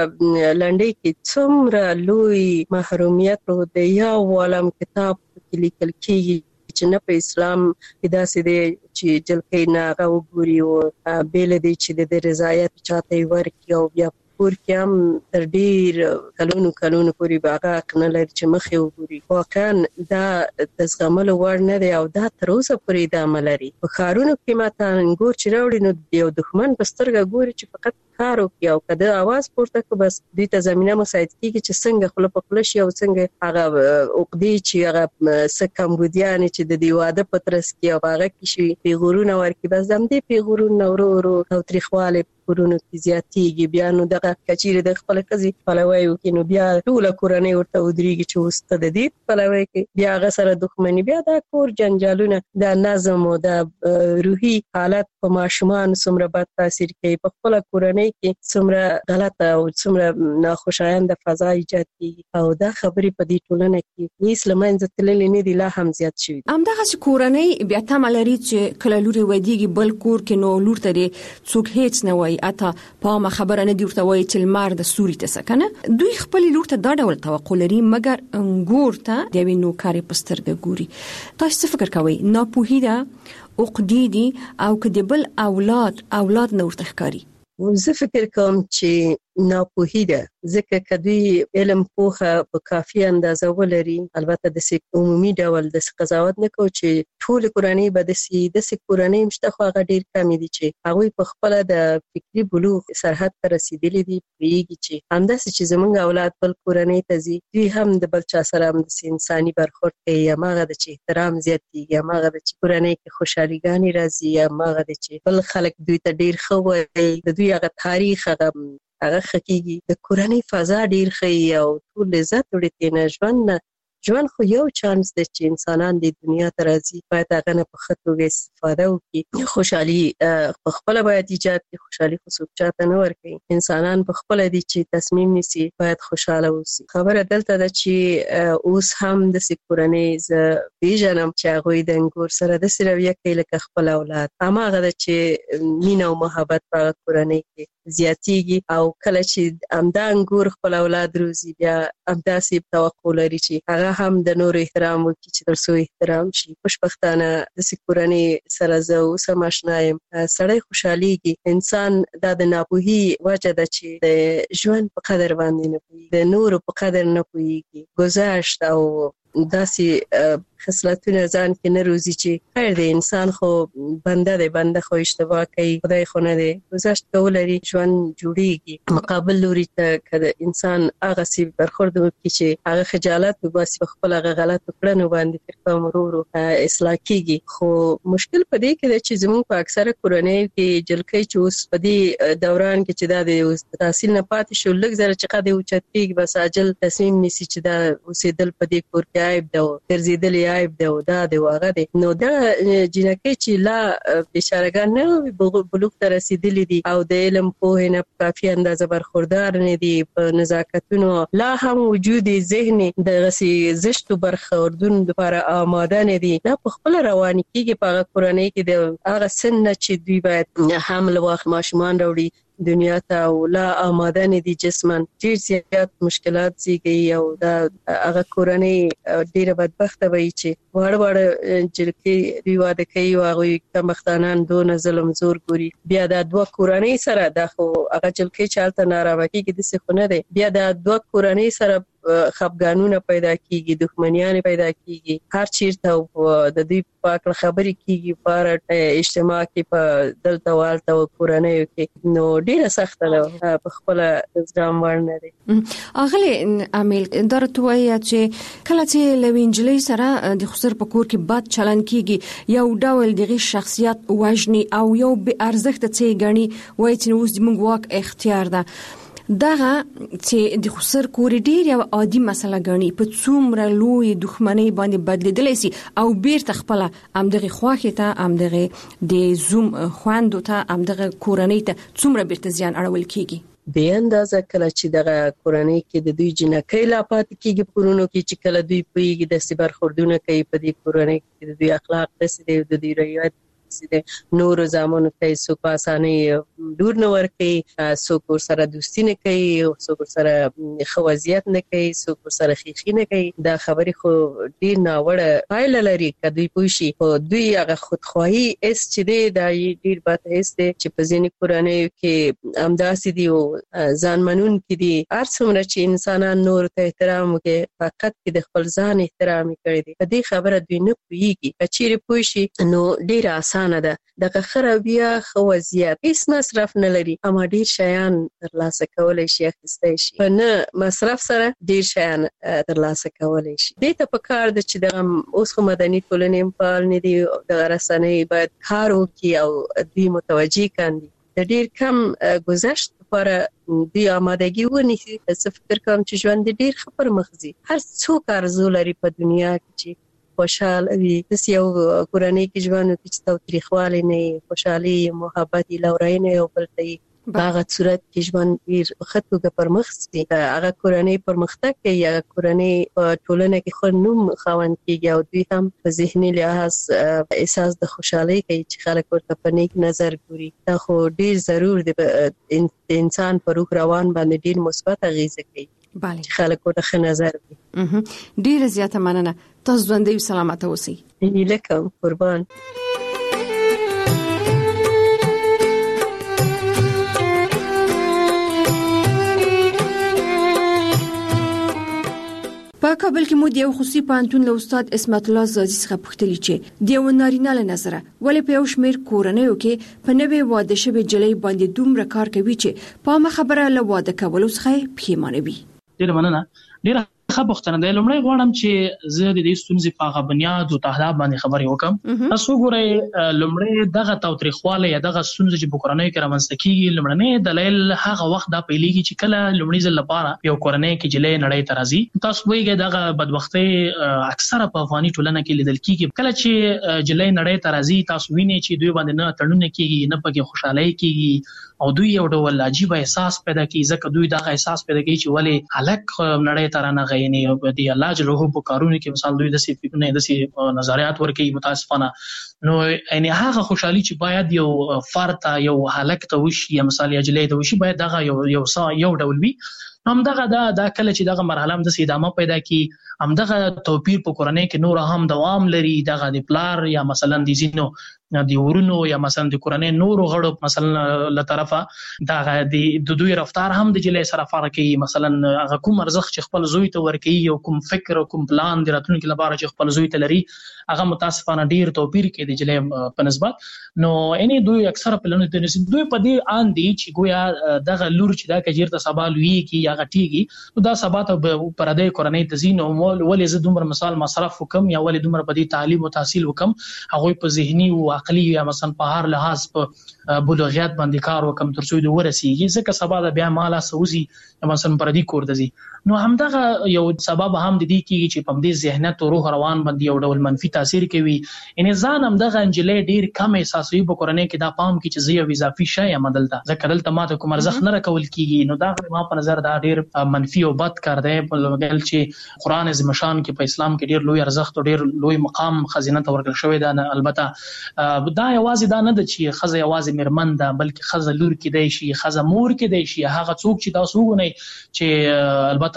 دې لنډۍ کې څومره لوی محرومیت د یو عالم کتاب کې لیکل کېږي چې نه په اسلام کې داسې دی چې جلکې نه هغه وګوري او بیل دی چې د رضایت چاته ورکړي او بیا پور کې هم تر ډیر کلونو کلونو پورې باغه کنه لري چې مخې وګوري واقعا دا د زغملو وړ نه دی او دا تر اوسه پورې ادامه لري. په ښارونو کې ماته انګور چې راوړي نو یو دښمن په سترګه ګوري چې فقط کار وکړي او کده आवाज پورته کو بس دوی ته زمينه مساعد کیږي چې څنګه خپل په خپل شي او څنګه هغه عقدې چې هغه سکمبودیان چې د دیواده پترس کې او هغه کې شي پیغورونه ورکي بس دم دې پیغورونه ورو ورو او تاریخواله کورونو کې زیاتېږي بیا نو دغه کچېره د خپل قضې پلوي وکړي نو بیا ټول کورنۍ ورته ودرېږي چې وسته د دې پلوي کې بیا هغه سره دښمنی بیا د کور جنجالونه د نظم او د روحي حالت په ماشومان څومره بد تاثیر کوي په خپل کورنۍ کې څومره غلطه او څومره ناخوشایند فضا ایجاد کیږي او دا خبرې په دې ټولنه کې هیڅ لمنځه تللې نه دي لا هم زیات شوي. همدغه کورنۍ بیا تمه لري چې کله لوري ودیږي بل کور کې نو لور ته څوک هیڅ نه وایي اته په خبره نه دی ورته وایي چې لمر د سوري ته سکنه دوی خپل لور ته دا ډول توقع لري مګر انګور ته د وینو نوکاري پسترګه ګوري. تاسو څه فکر کوئ ناپوهی ده عقدې دي او کدی بل اولاد اولاد نور تخکاری؟ زه فکر کوم چې ناپوهی ده ځکه کدی علم پوهه په کافي اندازه ولري البته د عمومي ډول د قضاوت نه کو چې ټول کورنۍ به د سي د کورنۍ مشته خو هغه ډیر کم دي چې هغه په خپل د فکری بلوغ سرحد ته رسیدلي دي پریږي چې همداسې چې زمونږ اولاد بل کورنۍ ته ځي دوی هم د بل چا سره هم د انساني برخورد کوي یا ماغه د چې احترام زیاتېږي یا ماغه د چې کورنۍ کې خوشحالي ګانی راځي یا ماغه د چې بل خلک دوی ته ډیر خو وي د دوی هغه تاریخ هغه هغه خکېږي د کورنۍ فضا ډیر ښه او ټول عزت وړي نه ژوند ژوند خو یو چانس دی چې انسانان د دنیا ته راځي باید هغه نه په ښه توګه استفاده وکړي. خوشحالي په خپله باید ایجاد کړي خوشحالي خو څوک چاته نه ورکوي انسانان په خپله دي چې تصمیم نیسي باید خوشحاله اوسي. خبره دلته ده چې اوس هم داسې کورنۍ زه پېژنم چې هغوی د انګور سره داسې رویه کوي لکه خپل اولاد هماغه ده چې مینه او محبت په هغه کورنۍ کې زیاتیږي او کله چې امدا انګور خپل اولاد روزي بیا امدا سي توقع لري چې هغه هم د نور احترام وکړي چې تر څو احترام شي. خوشبختانه د سکورنۍ سره زه اوس هم آشنا یم. سړی خوشحاليږي. انسان دا د ناپوهي وجه ده چې د ژوند په قدر باندې نه پوهیږي، د نور په قدر نه پوهیږي. گذشت او داسې خصلتونه ځان کې نه روزي چې خیر دی انسان خو بنده دی، بنده خو اشتباه کوي، خدای خو نه دی. گذشت کول لري ژوند جوړیږي. مقابل لوري ته کله انسان هغه سی برخورد وکړي چې هغه خجالت وباسي په خپل هغه غلط کړنو باندې فرقه مرورو اصلاح کیږي. خو مشکل په دې کې دی چې زموږ په اکثره کورنۍ کې جلکۍ چې اوس په دې دوران کې چې دا د تحصیل نه پاتې شو لږ زره چې قد اوچت کیږي بس عاجل تصمیم نیسي چې دا اوسېدل په دې کور کې عیب ده او ګرځېدل عیب ده او دا دی واغه دی. نو دا جنکۍ چې لا بشارګان نه بلوغ ته رسیدلي دي او د علم پوهې نه کافي اندازه برخوردار نه دي، په نزاکتونو لا هم وجود ذهني د غسي زشتو برخوردون لپاره آماده نه دي. دا په خپل رواني کېږي په هغه کورنۍ کې د هغه سن چې دوی باید حمل واخ ماشومان راوړي دنیا ته او لا آماده نه دي جسمن. ډیر زیات مشکلات زیږي او دا هغه کورنۍ ډیره بدبخته وي چې وړ وړ جلکې دوی واده کوي او هغه کمختانان دون ظلم زور ګوري. بیا دا دوه کورنۍ سره د خو هغه جلکې چالت ناروا کېږي د څه خونه دی. بیا دا دوه کورنۍ سره خفګانونه پیدا کیږي، دښمنیان پیدا کیږي، هر چیرته د دوی پاک خبرې کیږي پر اجتماع کې په دلته والته او کورنۍ کې. نو ډیره سخته ده په خپل ځام ورنه دي. اغلی امیل درته وايي چې کله چې لوینجلې سره د خسر په کور کې بد چلن کیږي یو ډول دغه شخصیت وژني او یو به ارزښت څه غني وایي چې اوس د موږ واک اختیار ده. دغه چې د خسر کور ډیر یو عادي مسله غني په څومره لوی دښمنۍ باندې بدلیدلی سي او بیرته خپل امدغه خواخه ته امدغه د زوم خواندو ته امدغه کورنۍ ته څومره بیرته زیان اړول کیږي. به اندازه کله چې دغه کورنۍ کې د دوی جنکۍ لا پات کیږي پرونو کې چې کله دوی پویږي د سیبر خوردونه کوي په دې کورنۍ کې د دوی اخلاق دسي د دوی رویت نور زامنو ته سو پاسانه دور نه ورکي، سو کور سره دوستی نه کوي، سو کور سره خوازیت نه کوي، سو کور سره خیخي نه کوي. دا خبرې خو ډیر ناوړه پایله لري کدی پوښي او دوی هغه خودخواهی اس چې دی دا ډیر بد اس دی چې په ځینې کورنۍ کې امداسي دی او ځانمنون کې دی. هر څومره چې انسانان نور ته احترام کوي فقط کې د خپل ځان احترام کوي دي په دې خبره دوی نه پوهیږي. کچېره پوښي نو ډیر اسانه ده دغه خرابیا خوازیت هیڅ مصرف نه لري اما ډیر شیان ترلاسه کولای شي اخیستای شي په نه مصرف سره ډیر شیان ترلاسه کولای شي. دې ته په کار د چې دغه اوس خو مدني ټولنې په اړه نه دي د رسنۍ باید کار وکړي او دوی متوجي کاندي د ډیر کم گذشت لپاره دوی آمادګي ونیسي. زه فکر کوم چې ژوند ډیر خبر مخزي هر څوک ارزو لري په دنیا کې چې خوشحال وي. د یو کورنۍ کې ژوند کې چې تاریخواله نه خوشحالي محبت لورینه او بلته باغه صورت کې ژوند ډیر خطوګه پرمخسي. هغه کورنۍ پرمختګ کوي، هغه کورنۍ په ټولنه کې خو نوم خاوند کیږي او دوی هم په ذهني لحاظ احساس د خوشحالي کوي چې خلک ورته په نیک نظر ګوري. دا خو ډیر ضرور دی د انسان په روح روان باندې ډیر مثبت اغیزه کوي. بله چې خلک ورته ښه نظر کوي. ډیر زیاته مننه. تاسو ژوندۍ او سلامت اوسئ. لکه قربان. په کابل کې مو د یو خصوصي پوهنتون له استاد اسمت الله زادي څخه پوښتنه چې د یو نارینه له نظره ولې په یو شمېر کورنیو کې په نوې واده شوې جلۍ باندې دومره کار کوي چې په ما خبره له واده کولو څخه پښیمانه وي. ډیر مننه. ډیر ښه پوښتنه ده. لومړی غواړم چې زه د دې ستونزې په هغه بنیاد او تهداب باندې خبرې وکړم. تاسو ګورئ لومړی دغه تاوتریخوالی یا دغه ستونزې چې په کورنیو کې رامنځته کېږي لومړنی دلیل هغه وخت دا پیلېږي چې کله لومړي ځل لپاره یو کورنۍ کې جلۍ نړۍ ته راځي. تاسو پوهېږئ دغه بدبختۍ اکثره په افغاني ټولنه کې لیدل کېږي. کله چې جلۍ نړۍ ته راځي تاسو وینئ چې دوی باندې نه تړونونه کېږي نه پکې خوشحالۍ کېږي او دوی یو ډول عجیب احساس پیدا کوي ځکه دوی دا احساس پیدا کوي چې ولې هلک نړۍ ته رانه غویني دی الله جل جلاله په کارونو کې مثال دوی د سی فکرونه د سی نظریات ورکوي متاسفانه نو یعنی هغه خوشحالي چې باید یو فرد یو هلک ته وشي یا مثال یا جلې ته وشي باید دغه یو یو یو ډول وي هم دغه دا د کله چې دغه مرحله هم د ادامه پیدا کی هم دغه توپیر په کورنۍ کې نور هم دوام لري دغه د پلار یا مثلا د زینو د ورونو یا مثلا د کورنۍ نور غړو مثلا له طرفه دغه د دوی رفتار هم د جلې سره فرق کوي مثلا هغه کوم ارزښت چې خپل زوی ته ورکوي او کوم فکر او کوم پلان د راتلونکي لپاره چې خپل زوی ته لري هغه متاسفانه ډیر توپیر کوي د جلې په نسبت نو اني دوی اکثره پلانونه د نسبت دوی په دې ان دي چې ګویا دغه لور چې دا کجیر ته سوال وی کی یا غټیږي نو دا سبات پر دې کورنۍ د زینو ولې زه دومره مثال مصرف وکم یا ولې دومره په دې تعلیم او تحصیل وکم هغه په ذهني او عقلي یا مثلا په هر لحاظ په بلوغیت باندې کار وکم تر څو د ورسیږي ځکه سبا د بیا مالا سوزي مثلا پر دې کور دزي نو همدغه یو سبب هم د دې کیږي چې په دې ذهنیت او روح روان باندې یو ډول منفي تاثیر کوي ان ځان هم دغه انجلې ډیر کم احساسوي په کورنۍ کې دا پام کې چې زه یو اضافي شی یم دلته ځکه دلته ماته کوم ارزښت نه راکول کیږي نو دا ما په نظر دا ډیر منفي او بد کار دی په لګل چې قران عظیم شان کې په اسلام کې ډیر لوی ارزښت او ډیر لوی مقام خزینه ته ورکړل شوی دا البته دا یوازې دا نه د چې خزه یوازې مرمن ده بلکې خزه لور کې دی شي خزه مور کې دی شي هغه څوک چې دا سوګونه چې البته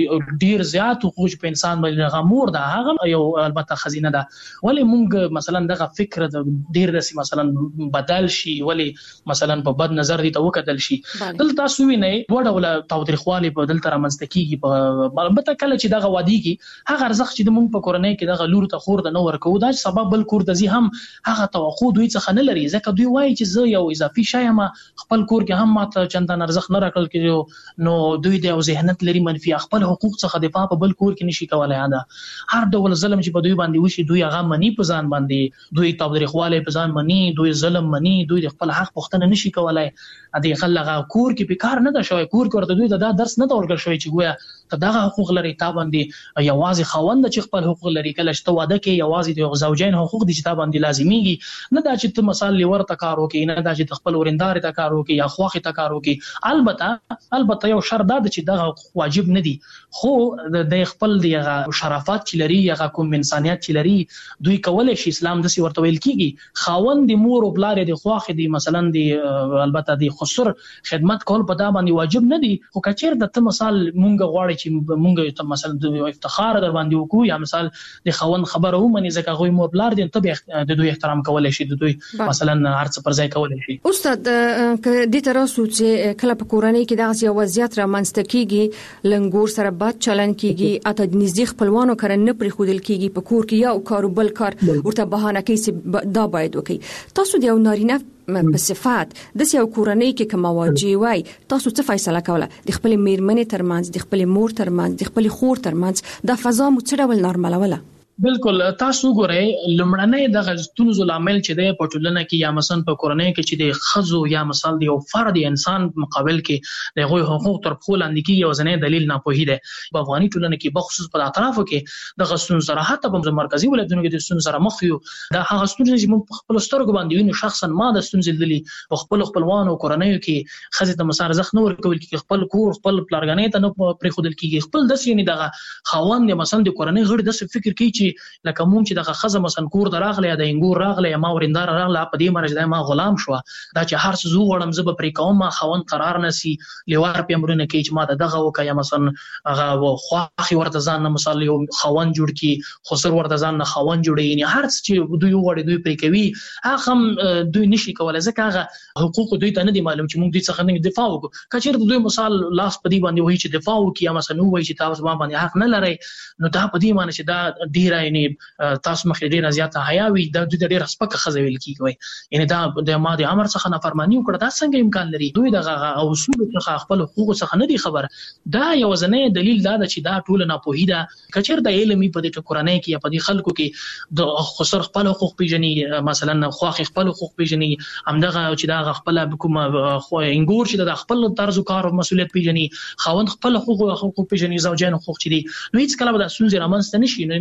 ډیر زیات حقوق په انسان باندې غمور ده هغه یو البته خزینه ده ولی مونږ مثلا دغه فکر ډیر داسې مثلا بدل شي ولی مثلا په بد نظر دي ته وکتل شي دلته تاسو وینئ دوه ډول تاوتریخوالي په دلته رامنځته کیږي په البته کله چې دغه وادي کې هغه ارزښت چې د مونږ په کورنۍ کې دغه لور ته خور د نو ورکو دا سبب بل کور د زی هم هغه توقع دوی څخه نه لري ځکه دوی وایي چې زه یو اضافي شی یم خپل کور کې هم ماته چندان ارزښت نه راکړل کېږي نو دوی د ذهنیت لري منفي خپل حقوق څخه دفاع په بل کور کې نشي کولای دا هر ډول ظلم چې په دوی باندې وشي دوی هغه منی په ځان باندې دوی تاوتریخواله په ځان منی دوی ظلم منی دوی د خپل حق پوښتنه نشي کولای د خلغه کور کې په کار نه ده شوی کور کې ورته دوی دا درس نه ورکړل شوی چې ګویا ته دغه حقوق لري تا باندې یوازې خوند چې خپل حقوق لري کله چې ته واده کې یوازې د زوجین حقوق دي چې تا باندې لازميږي نه دا چې ته مثال لور ته کار وکې نه دا چې خپل ورندار ته کار وکې یا خوخه ته کار وکې البته البته یو شرط دا چې دغه واجب نه دي خو د خپل دی شرافت چې لري یا کوم انسانيت چې لري دوی کولای شي اسلام د سی ورته ویل کیږي خاوند د مور او بلار د خوخه دي مثلا دی البته دی خسر خدمت کول په دا باندې واجب نه دي خو کچیر د ته مثال مونږ غواړي چې مونږ ته مثلا د افتخار در باندې وکړو یا مثال د خاوند خبره ومني ځکه غوي مور بلار دي ته د دوی احترام کولای شي د دوی مثلا هرڅ پر ځای کولای شي استاد ک دې تر اوسه چې کله په کورنۍ کې دغه یو وضعیت را منځته کیږي لنګور سره بد چلن کیږي اته د نږدې خپلوانو کړه نه پرې خودل کیږي په کور کې یو کار بل کار ورته بهانه کوي چې دا باید وکي تاسو د یو نارینه په صفات د یو کورنۍ کې کوم واجب وای تاسو څه فیصله کوله د خپل میرمنې ترمنځ د خپل مور ترمنځ د خپل خور ترمنځ د فضا مو څه ډول نارملوله بالکل تاسو ګورئ لمړنۍ د غزتونو عامل چې د پټولنه کې یا مثلا په کورنۍ کې چې د خزو یا مثال د یو فرد انسان مقابل کې د غوي حقوق تر خپل اندکی یو ځنې دلیل نه پوهی دی په افغاني ټولنه کې بخصوص په اطرافو کې د غسون سره حتی په مرکزی ولایتونو کې د غسون سره مخ یو د هغه ستونزې چې موږ خپل سترګو باندې وینو شخصا ما د ستونزې دلی په خپل خپلوانو کورنۍ کې خزه د مسار زخ نور کول کې خپل کور خپل پلارګنې ته نه پرې خودل کېږي خپل د سینې دغه خوان د مثلا د کورنۍ غړي د فکر کوي چې لکه موږ چې دغه خزه مثلا کور دراغله یا د انګور راغله یا ما ورندار راغله په دې مرز د ما غلام شو دا چې هر څه زو وړم زب پرې کوم ما خوان قرار نسی لیوار په امرونه کې چې ما دغه وکیا مثلا هغه خواخي ورته ځان مثلا یو خوان جوړ کی خسر ورته ځان نه خوان جوړي یعنی هر څه چې دوی وړي دوی پرې کوي هغه هم دوی نشي کولای ځکه هغه حقوق دوی ته نه دي معلوم چې موږ دوی څخه نه دفاع وکړو کچیر دوی مثال لاس په دې باندې وایي چې دفاع وکي یا مثلا وایي چې تاسو ما باندې حق نه لري نو دا په دې معنی چې دا ډیر یعنی تاسو مخې ډیر زیاته حیاوي د دوی ډیر سپکه خزه ویل کیږي یعنی دا د ماده امر څخه نافرمانی وکړه دا څنګه امکان لري دوی دغه اصول څخه خپل حقوق څخه نه دي خبر دا یو ځنې دلیل دا چې دا ټول نه پوهیدا کچیر د علمي په دې کورنۍ کې یا په دې خلکو کې د خسر خپل حقوق پیژني مثلا خواخ خپل حقوق پیژني همدغه چې دا خپل کوم خو انګور چې د خپل طرز کار او مسولیت پیژني خاوند خپل حقوق حقوق پیژني زوجین حقوق چي دي نو هیڅ کله به د سونځ رامنځته نشي نو ما په نظر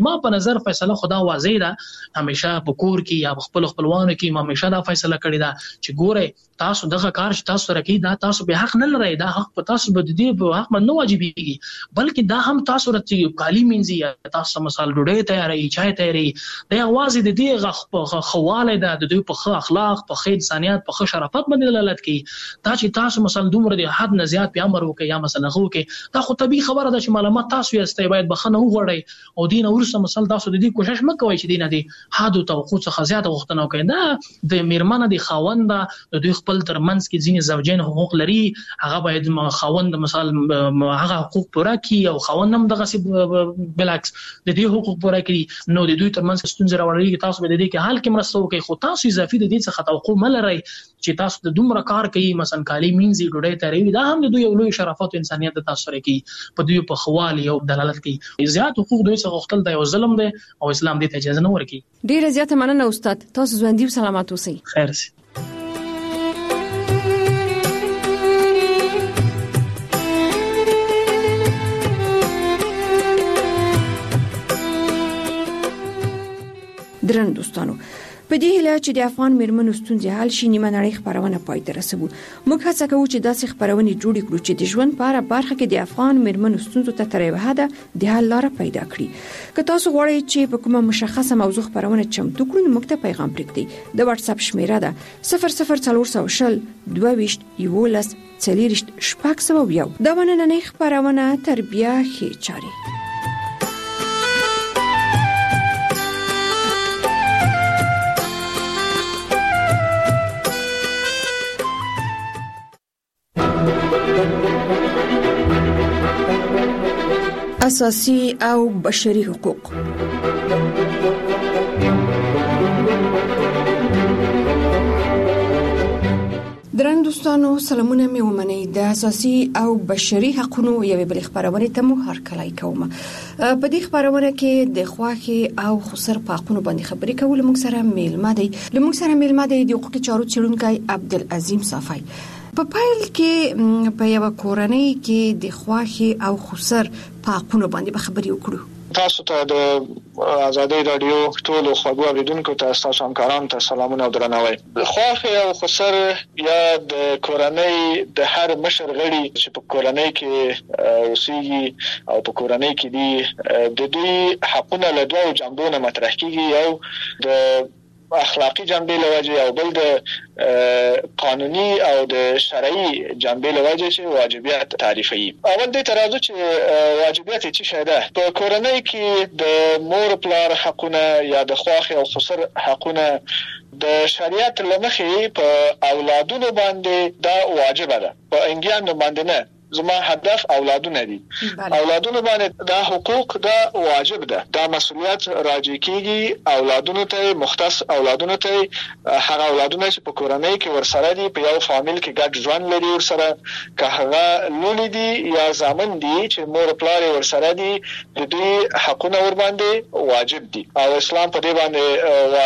نظر فیصله خدا واضح ده همیشه په کور کې یا خپل خپلوانو کې همیشه دا فیصله کړې ده چې ګوره تاسو دغه کار چې تاسو سره کوي دا تاسو به حق نه لرئ دا حق په تاسو به دې په حق نه واجبېږي بلکې دا هم تاسو راته کالی مینځي یا تاسو مثال ډوډۍ تیارې چای تیارې دا یوازې د دې غ خواله ده د دوی په ښه اخلاق په ښه انسانيت په ښه شرافت باندې دلالت کوي دا چې تاسو مثلا دومره د حد نه زیات په امر وکي یا مثلا خو کې دا خو طبيعي خبره ده چې معلومات تاسو یې استای باید بخنه وغوړی او دین ورسره مثلا تاسو د دې کوشش مکوئ چې دینه دي حد او توقع څخه زیات غوښتنه وکړي دا د میرمنه د خاوند د دوی خپل ترمنځ کې ځینې زوجین حقوق لري هغه باید خاوند مثال هغه حقوق پوره کړي او خاوند هم دغه بلعکس د دې حقوق پوره کړي نو د دوی ترمنځ ستونزې راوړي تاسو به د دې کې حل کې مرسته وکړي خو تاسو اضافي د دې څخه توقع ملرئ چې تاسو د دومره کار کوي مثلا کالی مینځي ډوډۍ تیاروي دا هم د دوی یو لوی شرافت او انسانيت د تاسو سره کوي په دوی په خوالي او دلالت کوي زیات حقوق دوی څخه غوښتل دی او ظلم دی او اسلام دې ته اجازه نه ورکوي. ډیره زیاته مننه استاد تاسو ژوندۍ او سلامات اوسئ. خیر سي. درن دوستانو په دې هیله چې د افغان میرمنو ستونزې حل شي نیمه نړۍ خبرونه پای ته رسوو موږ هڅه کوو چې داسې خبرونه جوړ کړو چې د ژوند په اړه برخه کې د افغان میرمنو ستونزو ته تر یوه حده د حل لاره پیدا کړي که تاسو غواړئ چې په کومه مشخصه موضوع خبرونه چمتو کړو نو موږ ته پیغام پرېږدئ د واتس اپ شمیره ده صفر صفر څلور سوه شل دوه ویشت یولس څلوېښت شپږ سوه یو دا نننۍ خبرونه تربیه ښې چارې. اساسي او بشري حقوق درن دوستانو سلامونه مې ومنئ د اساسي او بشري حقوقو یوې بل خبرونه ته مو هر کله کوم په دې خبرونه کې د خواخي او خسر په حقوقو باندې خبرې کول موږ سره میلمه دی لموږ سره میلمه دی د حقوقي چارو چلونکي عبدالعظیم صافی په پایل کې په یو کورنۍ کې د خواخي او خسر په حقوقو باندې خبرې وکړو. تاسو ته د آزادۍ رادیو ټول خوږو اوریدونکو ته تاسو همکارانو ته سلامونه او درناوی. خواخي او خسر یا د کورنۍ د هر مشر غړي چې په کورنۍ کې اوسېږي او په کورنۍ کې دي د دوی حقونه له دوه جنبونو مطرح کیږي یو د اخلاقی جنبه لوجه او بل د قانوني او د شرعي جنبه لوجه چې واجبیت تعریفي. اول د ترازو چې واجبیت چې شاده په کورنۍ کې د مور پلار حقونه یا د خواخي او خسر حقونه د شریعت لمخې په اولادونو باندې دا واجب ده په انګیانو باندې نه. زما هدف اولادونه دي اولادونه باندې دا حقوق دا واجب ده دا مسؤلیت راځي کیږي اولادونو ته مختص اولادونو ته هغه اولادونه چې په کورنۍ کې ورسره دي په یو فامیل کې ګډ ژوند لري ورسره که هغه لونی دي یا زامن دي چې مور پلار ورسره دي د دوی حقونه ور باندې واجب دي او اسلام په دې باندې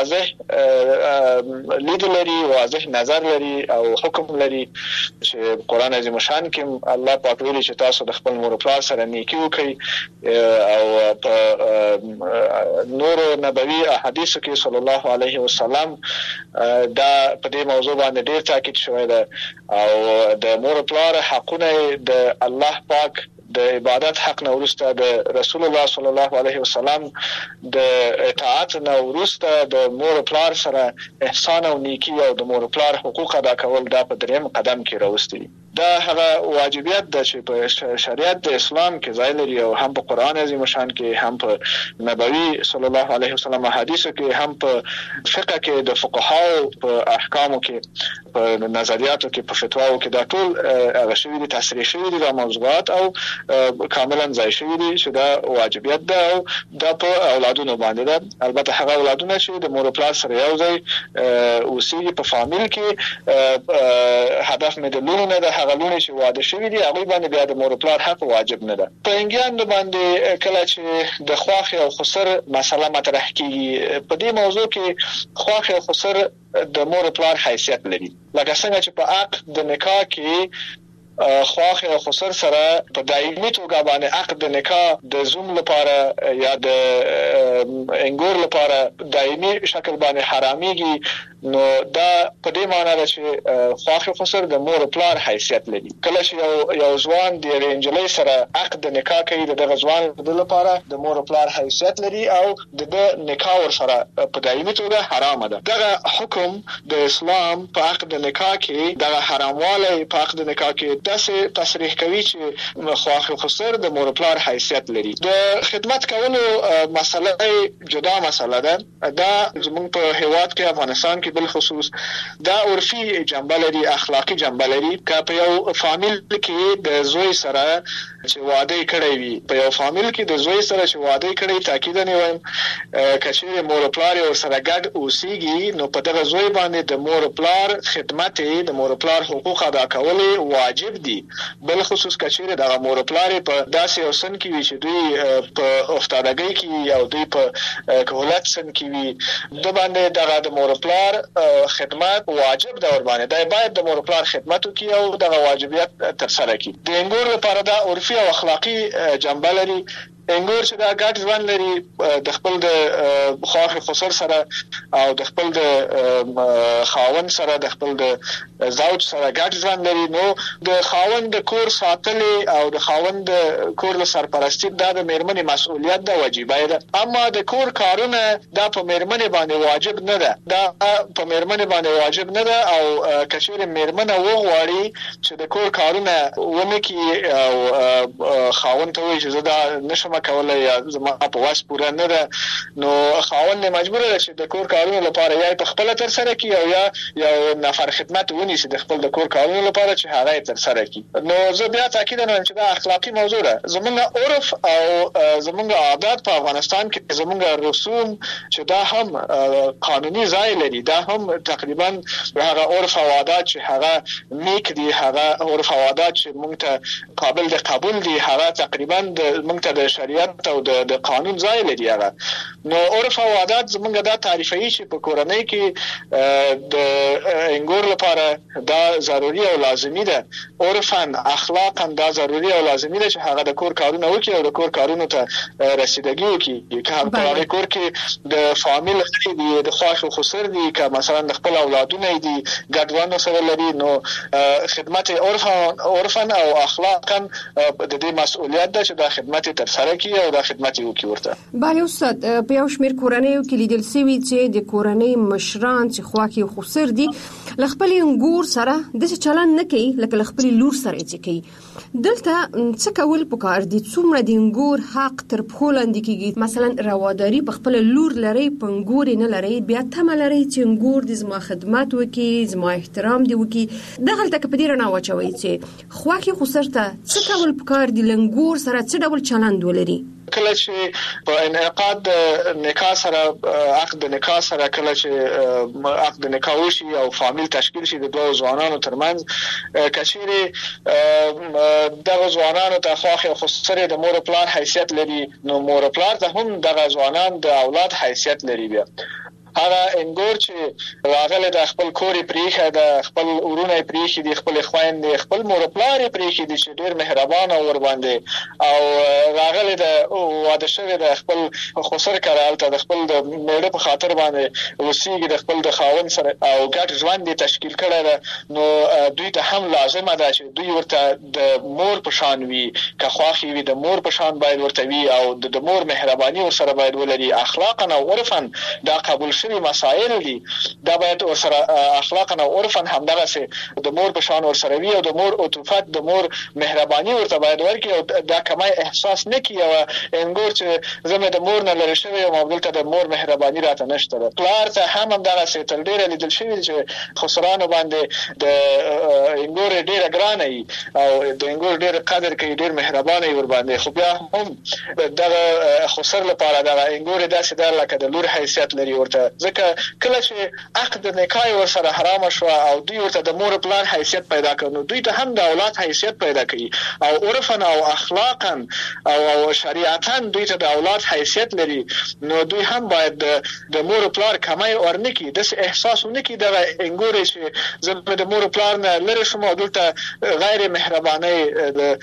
واضح لید لري واضح نظر لري او حکم لري چې قران عظیم شان کې الله پاک ویلي چې تاسو د خپل مور پلار سره نیکی وکړئ او په نور نبوي احادیثو کې صلی الله علیه وسلم دا په دې موضوع باندې ډېر تاکید شوی دی او د مور پلار حقونه د الله پاک د عبادت حق نه ورسته د رسول الله صلی الله علیه وسلم د اطاعت نه ورسته د مور پلار سره احسان او نیکی او د مور پلار حقوق ادا کول دا په دریم قدم کې راوستي. دا هغه واجبیت ده چې په شریعت د اسلام کې ځای لري او هم په قران عظیم شان کې هم په نبوي صلی الله علیه وسلم حدیثو کې هم په فقه کې د فقهاو په احکامو کې په نظریاتو کې په فتواو کې دا ټول هغه شوی دي تصریح شوی دي د موضوعات او کاملا ځای شوی دي چې دا واجبیت ده او دا په اولادونو باندې ده. البته هغه اولادونه چې د مور پلار سره یو ځای اوسېږي په فامیل کې هدف مې د لونو نه ده هغه لونی چې واده شوی دي هغه باندې بیا د مور پلار حق واجب نه ده. په انګیان باندې کله چې د خواخي او خسر مسله مطرح کیږي په دې موضوع کې خواخي او خسر د مور پلار حیثیت لري لکه څنګه چې په عقد د نکاح کې خواخ او خسر سره په دایمي توګه باندې عقد نکاح د زوم لپاره یا د انګور لپاره دایمي شکل باندې حراميږي نو دا په دې معنی ده چې خواخ او خسر د مور پلار حیثیت لري. کله چې یو یو ځوان د رنجلۍ سره عقد نکاح کوي د ځوان د لپاره د مور پلار حیثیت لري او د نکاح ور سره په دایمي توګه حرام ده. دا حکم د اسلام په عقد نکاح کې دا حرامواله په عقد نکاح کې داسې تصریح کوي چې خواخ او خسر د مور پلار حیثیت لري. د خدمت کولو مسله جدا مسله ده. دا زموږ په هیواد کې افغانستان کې بل خصوص دا عرفي جنبه لري، اخلاقی جنبه لري. که په یو فامیل کې د زوی سره چې واده کړی وي، په یو فامیل کې د زوی سره چې واده کړی تاکید نه وایم کچېره مور پلار او سره ګډ اوسېږي نو په دغه زوی باندې د مور پلار خدمت د مور پلار حقوق ادا کول واجب دي. بل خصوص کچېره د مور پلار په داسې اوسن کې وي چې دوی په افتادګۍ کې او دوی په کولات سن کې وي د باندې دغه د مور پلار خدمت واجب ده ور باندې دا باید د مور پلار خدمت وکړي او دغه واجبیت تر سره کړي. د انګور لپاره دا عرفي او اخلاقی جنبه لري. انګور چې دا ګډ ژوند لري د خپل د خواخ خسر سره او د خپل د خاوند سره د خپل د زوج سره ګډ ژوند لري نو د خاوند د کور ساتل او د خاوند د کور له سرپرستی دا د میرمنې مسؤلیت ده، واجبای ده. اما د کور کارونه دا په میرمنې باندې واجب نه ده. دا په میرمنې باندې واجب نه ده او کچېره میرمنه وغواړي چې د کور کارونه ونه کوي او خاوند ته وایي چې زه دا نشم کولای یا زما په واس پوره نه ده نو خاوند مجبور دی چې د کور کارونو لپاره یا په خپل تر سره کوي او یا یو نفر خدمت ونیسي د خپل د کور کارونو لپاره چې هغه تر سره کوي. نو زه بیا تاکید نه چې دا اخلاقی موضوع ده. زمونږ عرف او زمونږ عادت په افغانستان کې زمونږ رسوم چې دا هم قانوني ځای لري، دا هم تقریبا هغه عرف او عادت چې هغه نیک دي، هغه عرف او عادت چې موږ ته قابل د قبول دي، هغه تقریبا موږ ته د شریعت او د قانون ځای لري. هغه نو عرف او عادت زمونږ دا تعریفي چې په کورنۍ کې د انګور لپاره دا ضروري او لازمي ده. عرفاً اخلاقاً دا ضروري او لازمي ده چې هغه د کور کارونه وکړي او د کور کارونو ته رسیدګي وکړي. که په کور کې د فامیل غړي دي، د خواخ او خسر دي، که مثلا د خپل اولادونه دي ګډوانو سره لري نو خدمت عرفاً او اخلاقاً د دې مسؤلیت ده چې دا خدمت تر سره کی او د خدمت یو کی ورته. بله استاد، په یو شمیر کورنیو کې لیدل شوی چې د کورنۍ مشران چې خواکي خسر دي لخپل انګور سره د چلن نه کوي لکه لخپل لور سره چې کوي. دلته څه کول پکار دي؟ څومره د انګور حق تر پخو لاندې کیږي؟ مثلا رواداری په خپل لور لري په انګور نه لري، بیا تم لري چې انګور د زما خدمت وکي، زما احترام دی وکي. دغه تک په دې نه واچوي چې خواکي خسر ته څه کول پکار دي لنګور سره څه ډول چلند ولري؟ کله چې په انعقاد نکاح سره عقد نکاح سره کله چې عقد نکاح وشي او فامیل تشکیل شي د دوه ځوانانو ترمنځ کچېره دغه ځوانانو ته خواخ او خسر د مور پلار حیثیت لري نو مور پلار ته هم دغه ځوانان د اولاد حیثیت لري. بیا هغه انګور چې راغله د خپل کورې پریخه د خپل ورونه پریخي دي، خپل خويندې خپل مور پلار پریخي دي چې ډېر مهربان او ور باندې او راغله د واده شوی د خپل خسر کړهالته د خپل د میړه په خاطر باندې وسیږي د خپل د خاوند سره او ګډ ژوند تشکیل کړي نو دوی ته هم لازمه ده چې دوی ورته د مور په شان وي، که خواخي وي د مور په شان باید ورته وي او د مور مهرباني ور سره باید ولري. اخلاقا او عرفا دا قبول شوی مسائل دي، دا باید ور سره اخلاقا او عرفا هم دغه سه د مور په شان ور سره وي او د مور عطوفت د مور مهرباني ورته باید ورکړي او دا کمای احساس نه کوي او انګور چې زموږ د مور نه لری شوی او مبدل د مور مهرباني راته نشته. پلار ته هم دغه سه تل ډیر لیدل شوی چې خسرانو باندې د انګور ډیر ګران ای او د انګور ډیر قدر کوي، ډیر مهرباني ور باندې. خو بیا هم دغه خسر لپاره دغه انګور داسې د لکه د لور حیثیت لري ورته ده. ځکه کله چې عقد نکاح ورسره حرام شو او دوی ورته د مور پلار حیثیت پیدا کړو، دوی ته هم د اولاد حیثیت پیدا کوي او عرفا او اخلاقا او او شریعتا دوی ته د اولاد حیثیت لري. نو دوی هم باید د مور پلار کمای ورنکي، د احساس ونکي د انګوري چې زموږ د مور پلار نه لری شوم او دلته غیر مهرباني،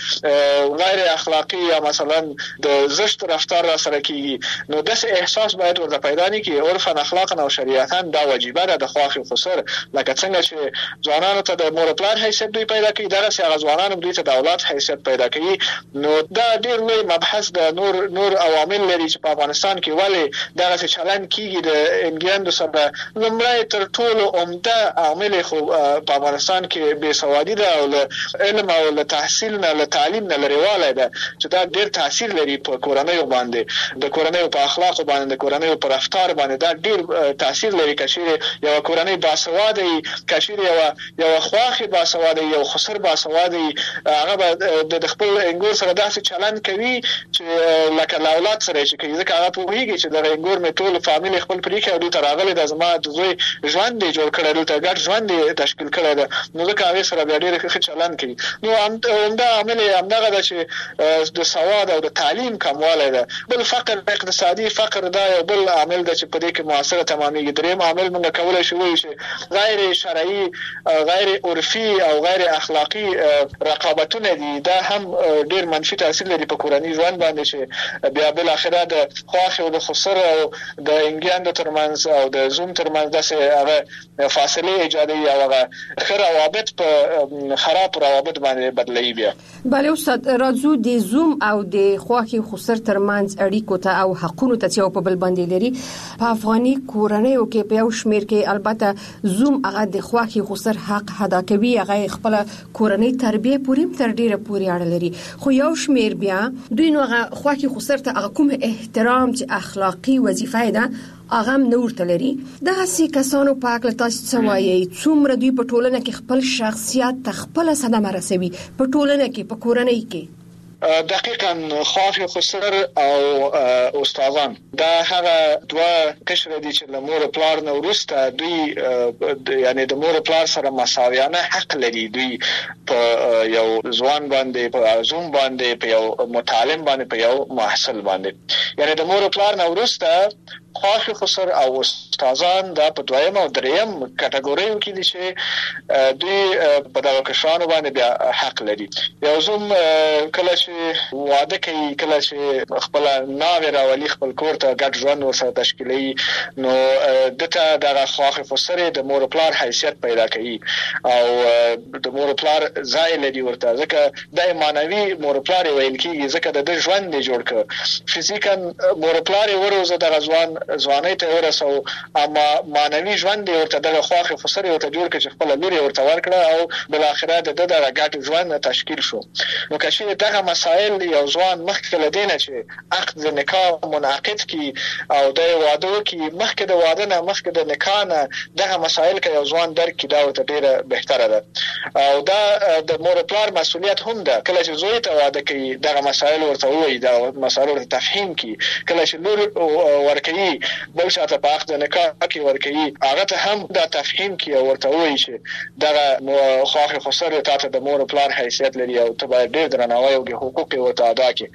غیر اخلاقی یا مثلا د زشت رفتار را سره کیږي. نو د احساس باید ورته پیدا نه کی. عرفا اخلاقا او شریعتا دا واجبه ده د خواخي خسر، لکه څنګه چې ځوانانو ته د مور پلار حیثیت دوی پیدا کوي، دغه څنګه ځوانانو دوی ته د اولاد حیثیت پیدا کوي. نو دا ډیر لوی مبحث د نور نور عوامل لري چې په افغانستان کې ولې دغه چلن کیږي د انګلیندو سره. لمړی تر ټولو عمده عامل خو په افغانستان کې بې سوادي ده او علم او له تحصیل نه له تعلیم نه لريواله ده چې دا ډیر تاثیر لري په کورنۍ باندې، د کورنۍ په اخلاق باندې، د کورنۍ په رفتار باندې دا ډیر تاثیر لري. کشیر یو کورنۍ باسواده ای، کشیر یو یو خواخي باسواده یو خسر باسواده هغه د خپل انګور سره داسې چلن کوي چې لکه اولاد سره چې کوي، ځکه هغه پوهیږي چې د انګور می ټول فامیل خپل پریکه او ته راغلي د زما د زوی ژوند دی جوړ کړی، ته ګډ ژوند دی تشکیل کړی ده. نو ځکه هغه سره بیا ډیر ښه چلن کوي. نو همدا عامل همدغه د چې د سواد او د تعلیم کمواله ده. بل فقر اقتصادي فقر دا یو بل عامل ده چې په دې کې موثره تمامېږي. دریم عامل موږ کولای شو وایو چې غیر شرعي، غیر عرفي او غیر اخلاقی رقابتونه دي، دا هم ډیر منفي تاثیر لري په کورنۍ ژوند باندې چې بیا بل اخره د خواخ او د خسر او د انګلیند ترمنځ او د زوم ترمنځ داسې هغه فاصله ایجادوي او هغه خیر روابط په خراب روابط باندې بدلوي. بیا بله استاد، راځو د زوم او د خواخ او خسر ترمنځ اړیکو ته او حقونو ته چې په بل باندې لري. په افغاني کورنۍ کې په یو شمیر کې البته زوم هغه د خواخ او خسر حق ادا کوي، هغه خپل کورنۍ تربیه پورې تر ډیره پورې اړه لري. خو یو شمیر بیا دوی نو هغه خواخ او خسر ته هغه کوم احترام چې اخلاقی وظیفه ده هغه نور تلري. دغه سي کسانو په اړه تاسو څه وایي؟ څومره دوی په ټولنه کې خپل شخصیت تخپل صدمه رسوي په ټولنه کې، په کورنۍ کې؟ دقیقاً خواخ خسر او استادان دا هغه دوه کشر دي چې له مور پلار نه ورسته دوی یعنی د مور پلار سره مساویانه حق لري. دوی په یو ځوان باندې، په زوم باندې، په یو متعلم باندې، په یو محصل باندې. یعنی د مور پلار نه ورسته خواخ خسر او استادان دا په دویم او دریم کټګوریو کې دي چې دوی په دغه کشرانو باندې بیا حق لري. یو زوم کله چې واده کوي، کله چې خپل ناوې راولي خپل کور ته ګډ ژوند ورسره تشکیلوي، نو دته دغه خواخ خسر د مور پلار حیثیت پیدا کوي او د مور پلار ځای لري ورته، ځکه د مانوي مور پلار ویل کیږي، ځکه د ژوند دی جوړ کړ. فزیکا مور پلار ورزه د ځوان ځواني ته ورسو، اما مانوي ژوند ورته د خواخ خسر ورته جوړ کړ چې خپل لوري ورته ورکړه او بل اخره د دغه ګډ ژوند تشکیل شو. نو کله دغه مسائل یو ځوان مخکې لدینه چې عقد نکاح منعقد کی او د واده کی مخکې د واده نه مخکې د نکاح نه دغه مسائل کې یو ځوان درک کی دا ورته ډیره بهتره ده. او دا د مور پلار مسؤلیت هم ده، کله چې زوی ته واده کوي دغه مسائل ورته وایي، دا مسائل ورته تفهیم کی. کله چې لور ورکوي بل شاته په عقد نکاح کې ورکوي، هغه ته هم دا تفهیم کی او ورته وایي چې دغه خواخ خسر ته د مور پلار حیثیت لري او ته باید ډیر درناوی او حقوق ورته ادا کړي.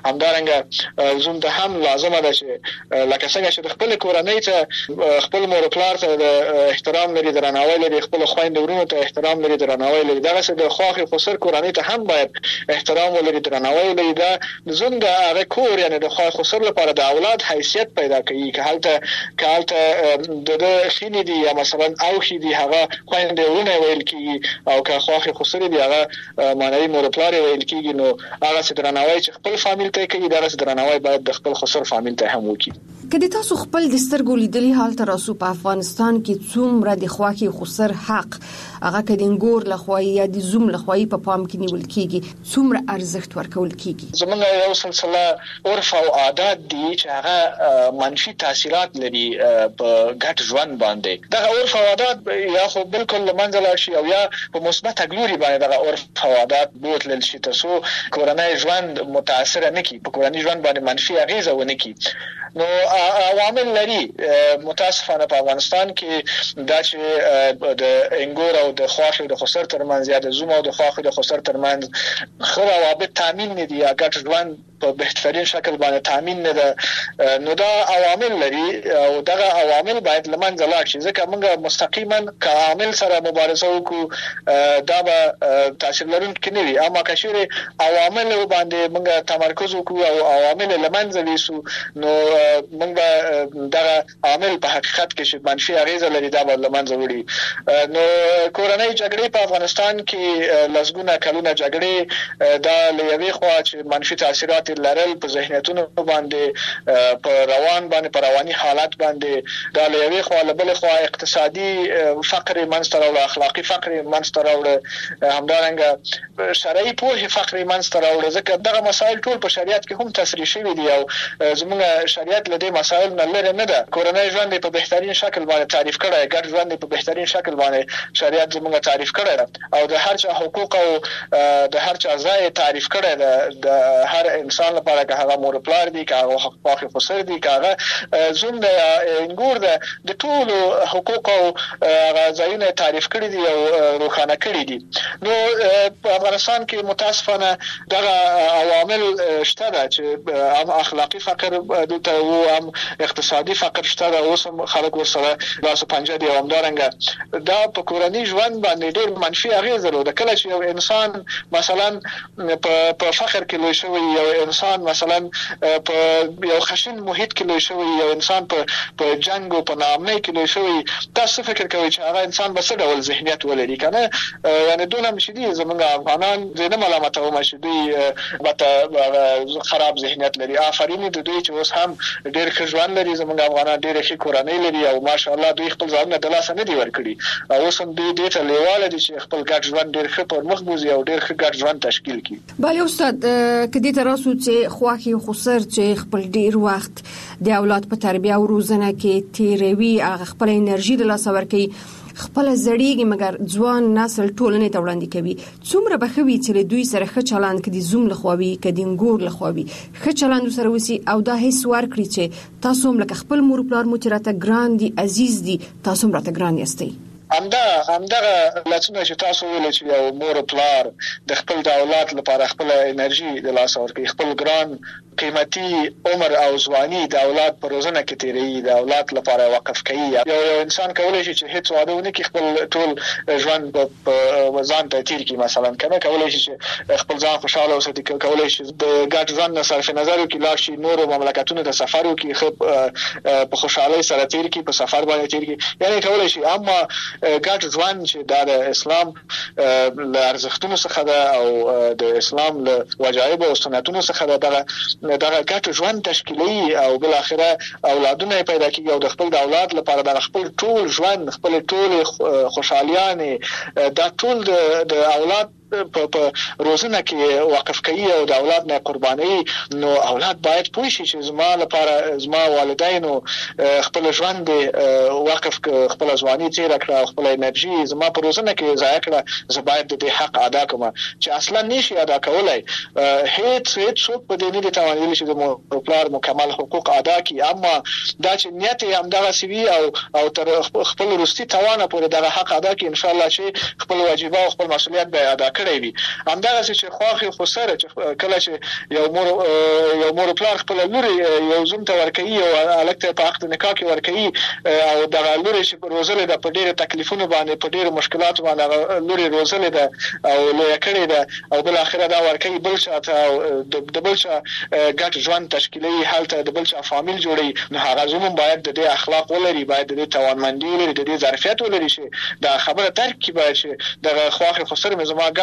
همدارنګه زوم ته هم لازمه ده چې لکه څنګه چې د خپل کورنۍ ته خپل مور پلار ته د احترام لري، درناوی لري، خپل خويند ورونو ته احترام لري، درناوی لري، دغه څه د خواخ خسر کورنۍ ته هم باید احترام ولري، درناوی لري. دا زوم د هغه کور یعنی د خواخ خسر لپاره د اولاد حیثیت پیدا کوي. که حالته که حالته د خینې دي یا مثلا او خې دي هغه خويند ورونه ویل کیږي، او که خواخ خسر دي هغه مانوي مور پلار ویل کیږي. نو هغه چې درناوی چې خپل فامیل ته کوي، دا چې درناوی باید د خپل خسر فامیل ته هم وکړي. کله تاسو خپل د سترګو لیدلي حال تر اوسه په افغانستان کې څومره د خواخ خسر حق هغه کډینګور لخوا یا د زوم لخوا په پام کې نیول کیږي څومره ارزښت ورکول کیږي؟ زمونږ یو سلسله عرف او عادات دي چې هغه منفي تاثیرات لري په ګډ ژوند باندې. دا عرف او عادات یا خو بالکل لمنځه لاړ شي او یا په مثبت ګلوري باندې دا عرف او عادات بوتلل شي ترڅو کورنۍ ژوند متاثر نه کی، په کورنۍ ژوند باندې منفي اغیزه ونه کی. نو عوامل لري متاسفانه په افغانستان کې دا چې د انګور او د خواخې د خسر ترمنځ یا د زوم او د خواخې د خسر ترمنځ خو روابط تامین نه دي یا ګډ ژوند په بهترین شکل باندې تامین نه ده. نو دا عوامل لري او دا عوامل باید لمنځه لاړ شي ځکه موږ مستقیما که عامل سره مبارزه وکړو دا به تاثیر لرونکي نه وي، اما که چیرې عوامل باندې موږ تمرکز وکړو او عوامل لمنځه ویسو نو موږ به دا عامل په حقیقت کې چې منفي اغیزه لري دا به لمنځه وړي. نو کورنۍ جګړې په افغانستان کې لسګونه کلونه جګړې دا لوي خو چې منفي تاثیرات لرل په ذهنیتونو باندې په روان باندې په رواني حالت باندې دا لوي خو بل خو اقتصادي فقر منځته راوړ، اخلاقی فقر منځته راوړ، همدارنګه شرعي پوهه فقر منځته راوړ ځکه دغه مسایل ټول په شریعت کې هم تصریح شوی دي او زموږ شریعت له دې مسایل نه لري نه ده. کورنۍ ژوند په بهترین شکل باندې تعریف کړی، ګډ ژوند په بهترین شکل باندې شریعت زموږ تعریف کړی او د هر چا حقوق او د هر چا ځای تعریف کړی ده. د هر انسان لپاره که هغه مور پلار دي که هغه خواخې خسر دي که هغه زوم د انګور ده د ټول حقوق او غځایونه تعریف کړی دي او روښانه کړی دي. نو په افغانستان کې متاسفانه دغه عوامل شته ده چې هم اخلاقی فقر دلته او هم اقتصادي فقر شته ده، اوس هم خلک ورسره لاس پنجه دي او همدارنګه دا په کورنۍ ژوند باندې ډېر منفي اغیزه لري. کله چې یو انسان مثلا په فقر کې لوی شوی، یو انسان مثلا په یو خشن محیط کې لوی شوی، یو انسان په په جنگ او په ناامنۍ کې لوی شوی، تاسو فکر کوئ چې هغه انسان به څه ډول ذهنیت ولري کنه؟ یعنی دونه مشدي زمونږ افغانان زنه ملامت او مشدي بته خراب ذهنیت لري. آفرین د دوی چې اوس هم ډېر ښه ژوند لري، زمونږ افغانان ډېر ښه کورنۍ لري او ماشاءالله دوی خپل ځانونه د لاسه نه دی ورکړي او اوس هم دوی دې ته لیواله دي چې خپل ګډ ژوند ډېر ښه پر مخ بوزي او ډېر ښه ګډ ژوند تشکیل کړي. بله استاد کدی تراسو چې خواخې خسر چې خپل ډیر وخت د اولاد په تربیه او روزنه کې تیروي، هغه خپل انرژي د لاسه ورکوي، خپل زړیږي مګر ځوان نسل ټولنې ته وړاندې کوي. څومره بخوي چې دوی سره ښه چلند کړي، زوم لخواوي کدي انګور لخواوي ښه چلند سره وسی او دا هیڅ ورکړي چې تاسو هم لکه خپل مور پلار مو چې راته ګران دي، عزیز دي، تاسو هم راته ګران یاستئ. همدا همدغه لاسونه چې تاسو ویل چې یو مور پلار د خپل د اولاد لپاره خپل انرژي د لاس ورکړي، خپل ګران قیمتي عمر او ځواني د اولاد پر روزنه کې تیری د اولاد لپاره وقف کوي. یو یو انسان کولای شي چې هیڅ واده ونه کړي، خپل ټول ژوند په ځان ته تیر کړي، مثلا کنه کولای شي چې خپل ځان خوشاله اوساتي، کولای شي د ګډ ژوند صرف نظر وکړي، لاړ شي نور مملکتونو ته سفر وکړي، په خوشحالۍ سره تیر کړي، په سفر باندې تیر کړي، یعنی کولای شي. اما ګډ ژوند چې د اسلام له ارزښتونو څخه ده او د اسلام له وجایب او سنتونو څخه ده، دغه دغه ګډ ژوند تشکیلي او بل اخره اولادونه پیدا کیږي او د خپل د اولاد لپاره د خپل ټول ژوند خپل ټول خوشحالیانه دا ټول د اولاد په روزنه کې وقف کوي او د اولاد نه قرباني. نو اولاد باید پوه شي چې زما لپاره زما والدینو خپل ژوند وقف خپل ځواني تیر کړ او خپل انرژي زما په روزنه کې ضایع کړه، زه باید د حق ادا کوم چې اصلا نشي ادا کولای. هیڅ هیڅ څوک په دې نه دي توانایي چې د مور پلار مکمل حقوق ادا کړي، اما دا چې نیت یې همدغه سوي او او تر خپل وروستي توانه پورې دغه حق ادا کړي، ان شاء الله چې خپل واجب او خپل مسؤلیت به ادا کړی وي. همدغه چې خواخې خسر چې کله چې یو مور یو مور پلار خپل لوري یو زوم ته ورکوي او الکته په عقد نکاح کې ورکوي او دغه لوري چې روزل د په ډېر تکلیفونو باندې په ډېر مشکلات باندې لوري روزل ده او لوی کړی ده او بل اخره دا ورکوي بل شاته او د بل شا ګټ ژوند تشکیلي حالت د بل شا فامیل جوړي. نو هغه زموږ باید د دې اخلاق ولري، باید د توانمندي ولري، د دې ظرفیت ولري چې دا خبره درک کی باید چې دغه خواخې خسر مې زما ګټ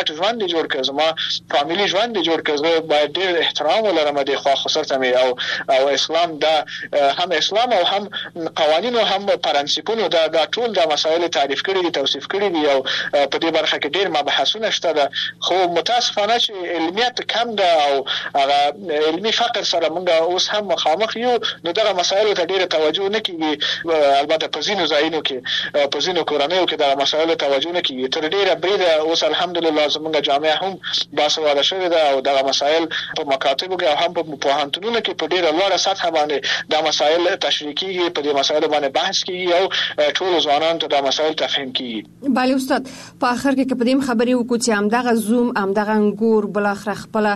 ګډ ژوند جوړ کړ، زما فاميلي ژوند جوړ کړ، زه باید ډېر احترام ولرم د خوا خسر ته مې او او اسلام دا هم اسلام او هم قوانين او هم پرنسپونو دا دا ټول د مسایل تعریف کړي دي، توصیف کړي دي او په دې برخه کې ډېر مباحثونه شته ده، خو متاسفانه چې علمیت کم ده او هغه علمي فقر سره موږ اوس هم مخامخ یو، نو دغه مسایل ته ډېر توجه نه کیږي. البته په ځینو ځایونو کې په ځینو کورنیو کې دغه مسایل توجه نه کیږي. تر ډېره بریده اوس الحمدلله زموږ جامعه هم باسواده شوې ده او دغه مسایل په مکاتبو کې او هم په پوهنتونونو کې په ډېره لوړه سطح باندې دا مسایل تشریح کیږي، په دې مسایلو باندې بحث کیږي او ټول ځوانان ته دا مسایل تفهیم کیږي. بله استاد، په اخر کې که په دې خبرې وکړو چې همدغه زوم همدغه انګور بل اخر خپل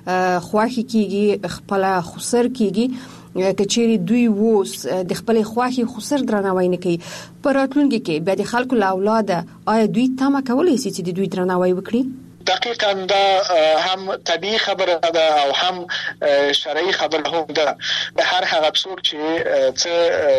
خواخي کیږي، خپل خسر کیږي، کچېری دوی ووس د خپل خواخي خسر درناوی نه کوي، پر راتلونکي کې بیا د خلکو له اولاده آیا دوی تمه کولای شي چې د دوی درناوی وکړي؟ دقیقاً دا هم طبيعي خبره ده او هم شرعي خبره هم ده. هر هغه څوک چې څه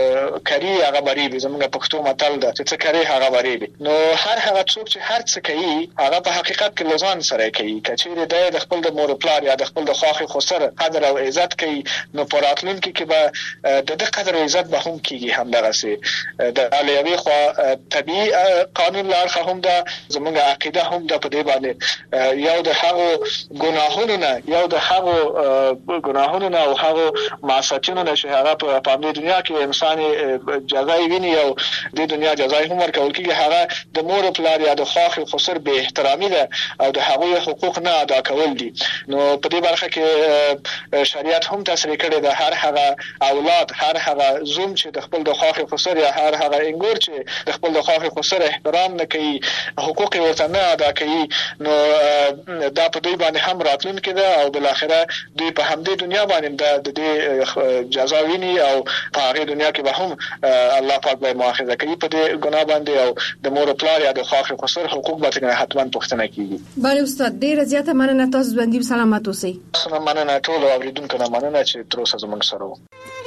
کوي هغه بریبي، زموږ پښتو متل ده چې څه کوي هغه بریبي. نو هر هغه څوک چې هر څه کوي هغه په حقیقت کې لزان سره کوي. کچېره د خپل د مور پلار یا د خپل د خواخي خسر قدر او عزت کوي، نو پراتلونکي کې به د دې قدر او عزت به هم کیږي. هم دغه سي د علیوي خو طبيعي قانون لارخه هم ده، زموږ عقیده هم ده په دې باندې یو د هغه ګناهونو نه یو د هغه ګناهونو نه او هغه معصیتونو نه چې هغه په دې دنیا کې انسان جزای ویني او د دنیا جزای هم ورکول کیږي، هغه د مور او پلار یا د خواخ خسر به احترامي ده او د هغه حقوق نه ادا کول دي. نو په دې برخه کې شریعت هم تصریح کړی ده هر هغه اولاد، هر هغه زوم چې د خپل د خواخ خسر یا هر هغه انګور چې د خپل د خواخ خسر احترام نه کوي، حقوق ورته نه ادا کوي، نو دا په دوی باندې هم راتلونکي ده او بل اخره دوی په همدې دنیا باندې د دې جزا ویني او په هغه دنیا کې به هم الله پاک به مؤاخذه کوي په دې ګناه باندې او د مور پلار یا د خواخ خسر حقوق به څنګه حتما پوښتنه کیږي. بله استاد، ډیره زیاته مننه، تاسو باندې سلامات اوسئ. مننه ټول اوریدونکو نه مننه چې تر اوسه زموږ سره وو.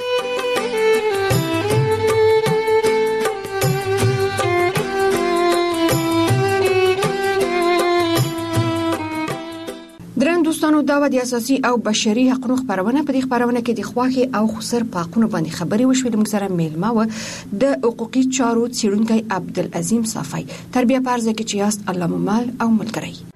درن دوستانو، دا و د اساسي او بشري حقوقو خبرونه. په دې خبرونه کې د خواخي او خسر په حقوقو باندې خبرې وشوې. د موږ سره میلمه و د حقوقي چارو څیړونکی عبدالعظیم صافی. تربیه پرځه کې چې یاست الله ممال او ملګری.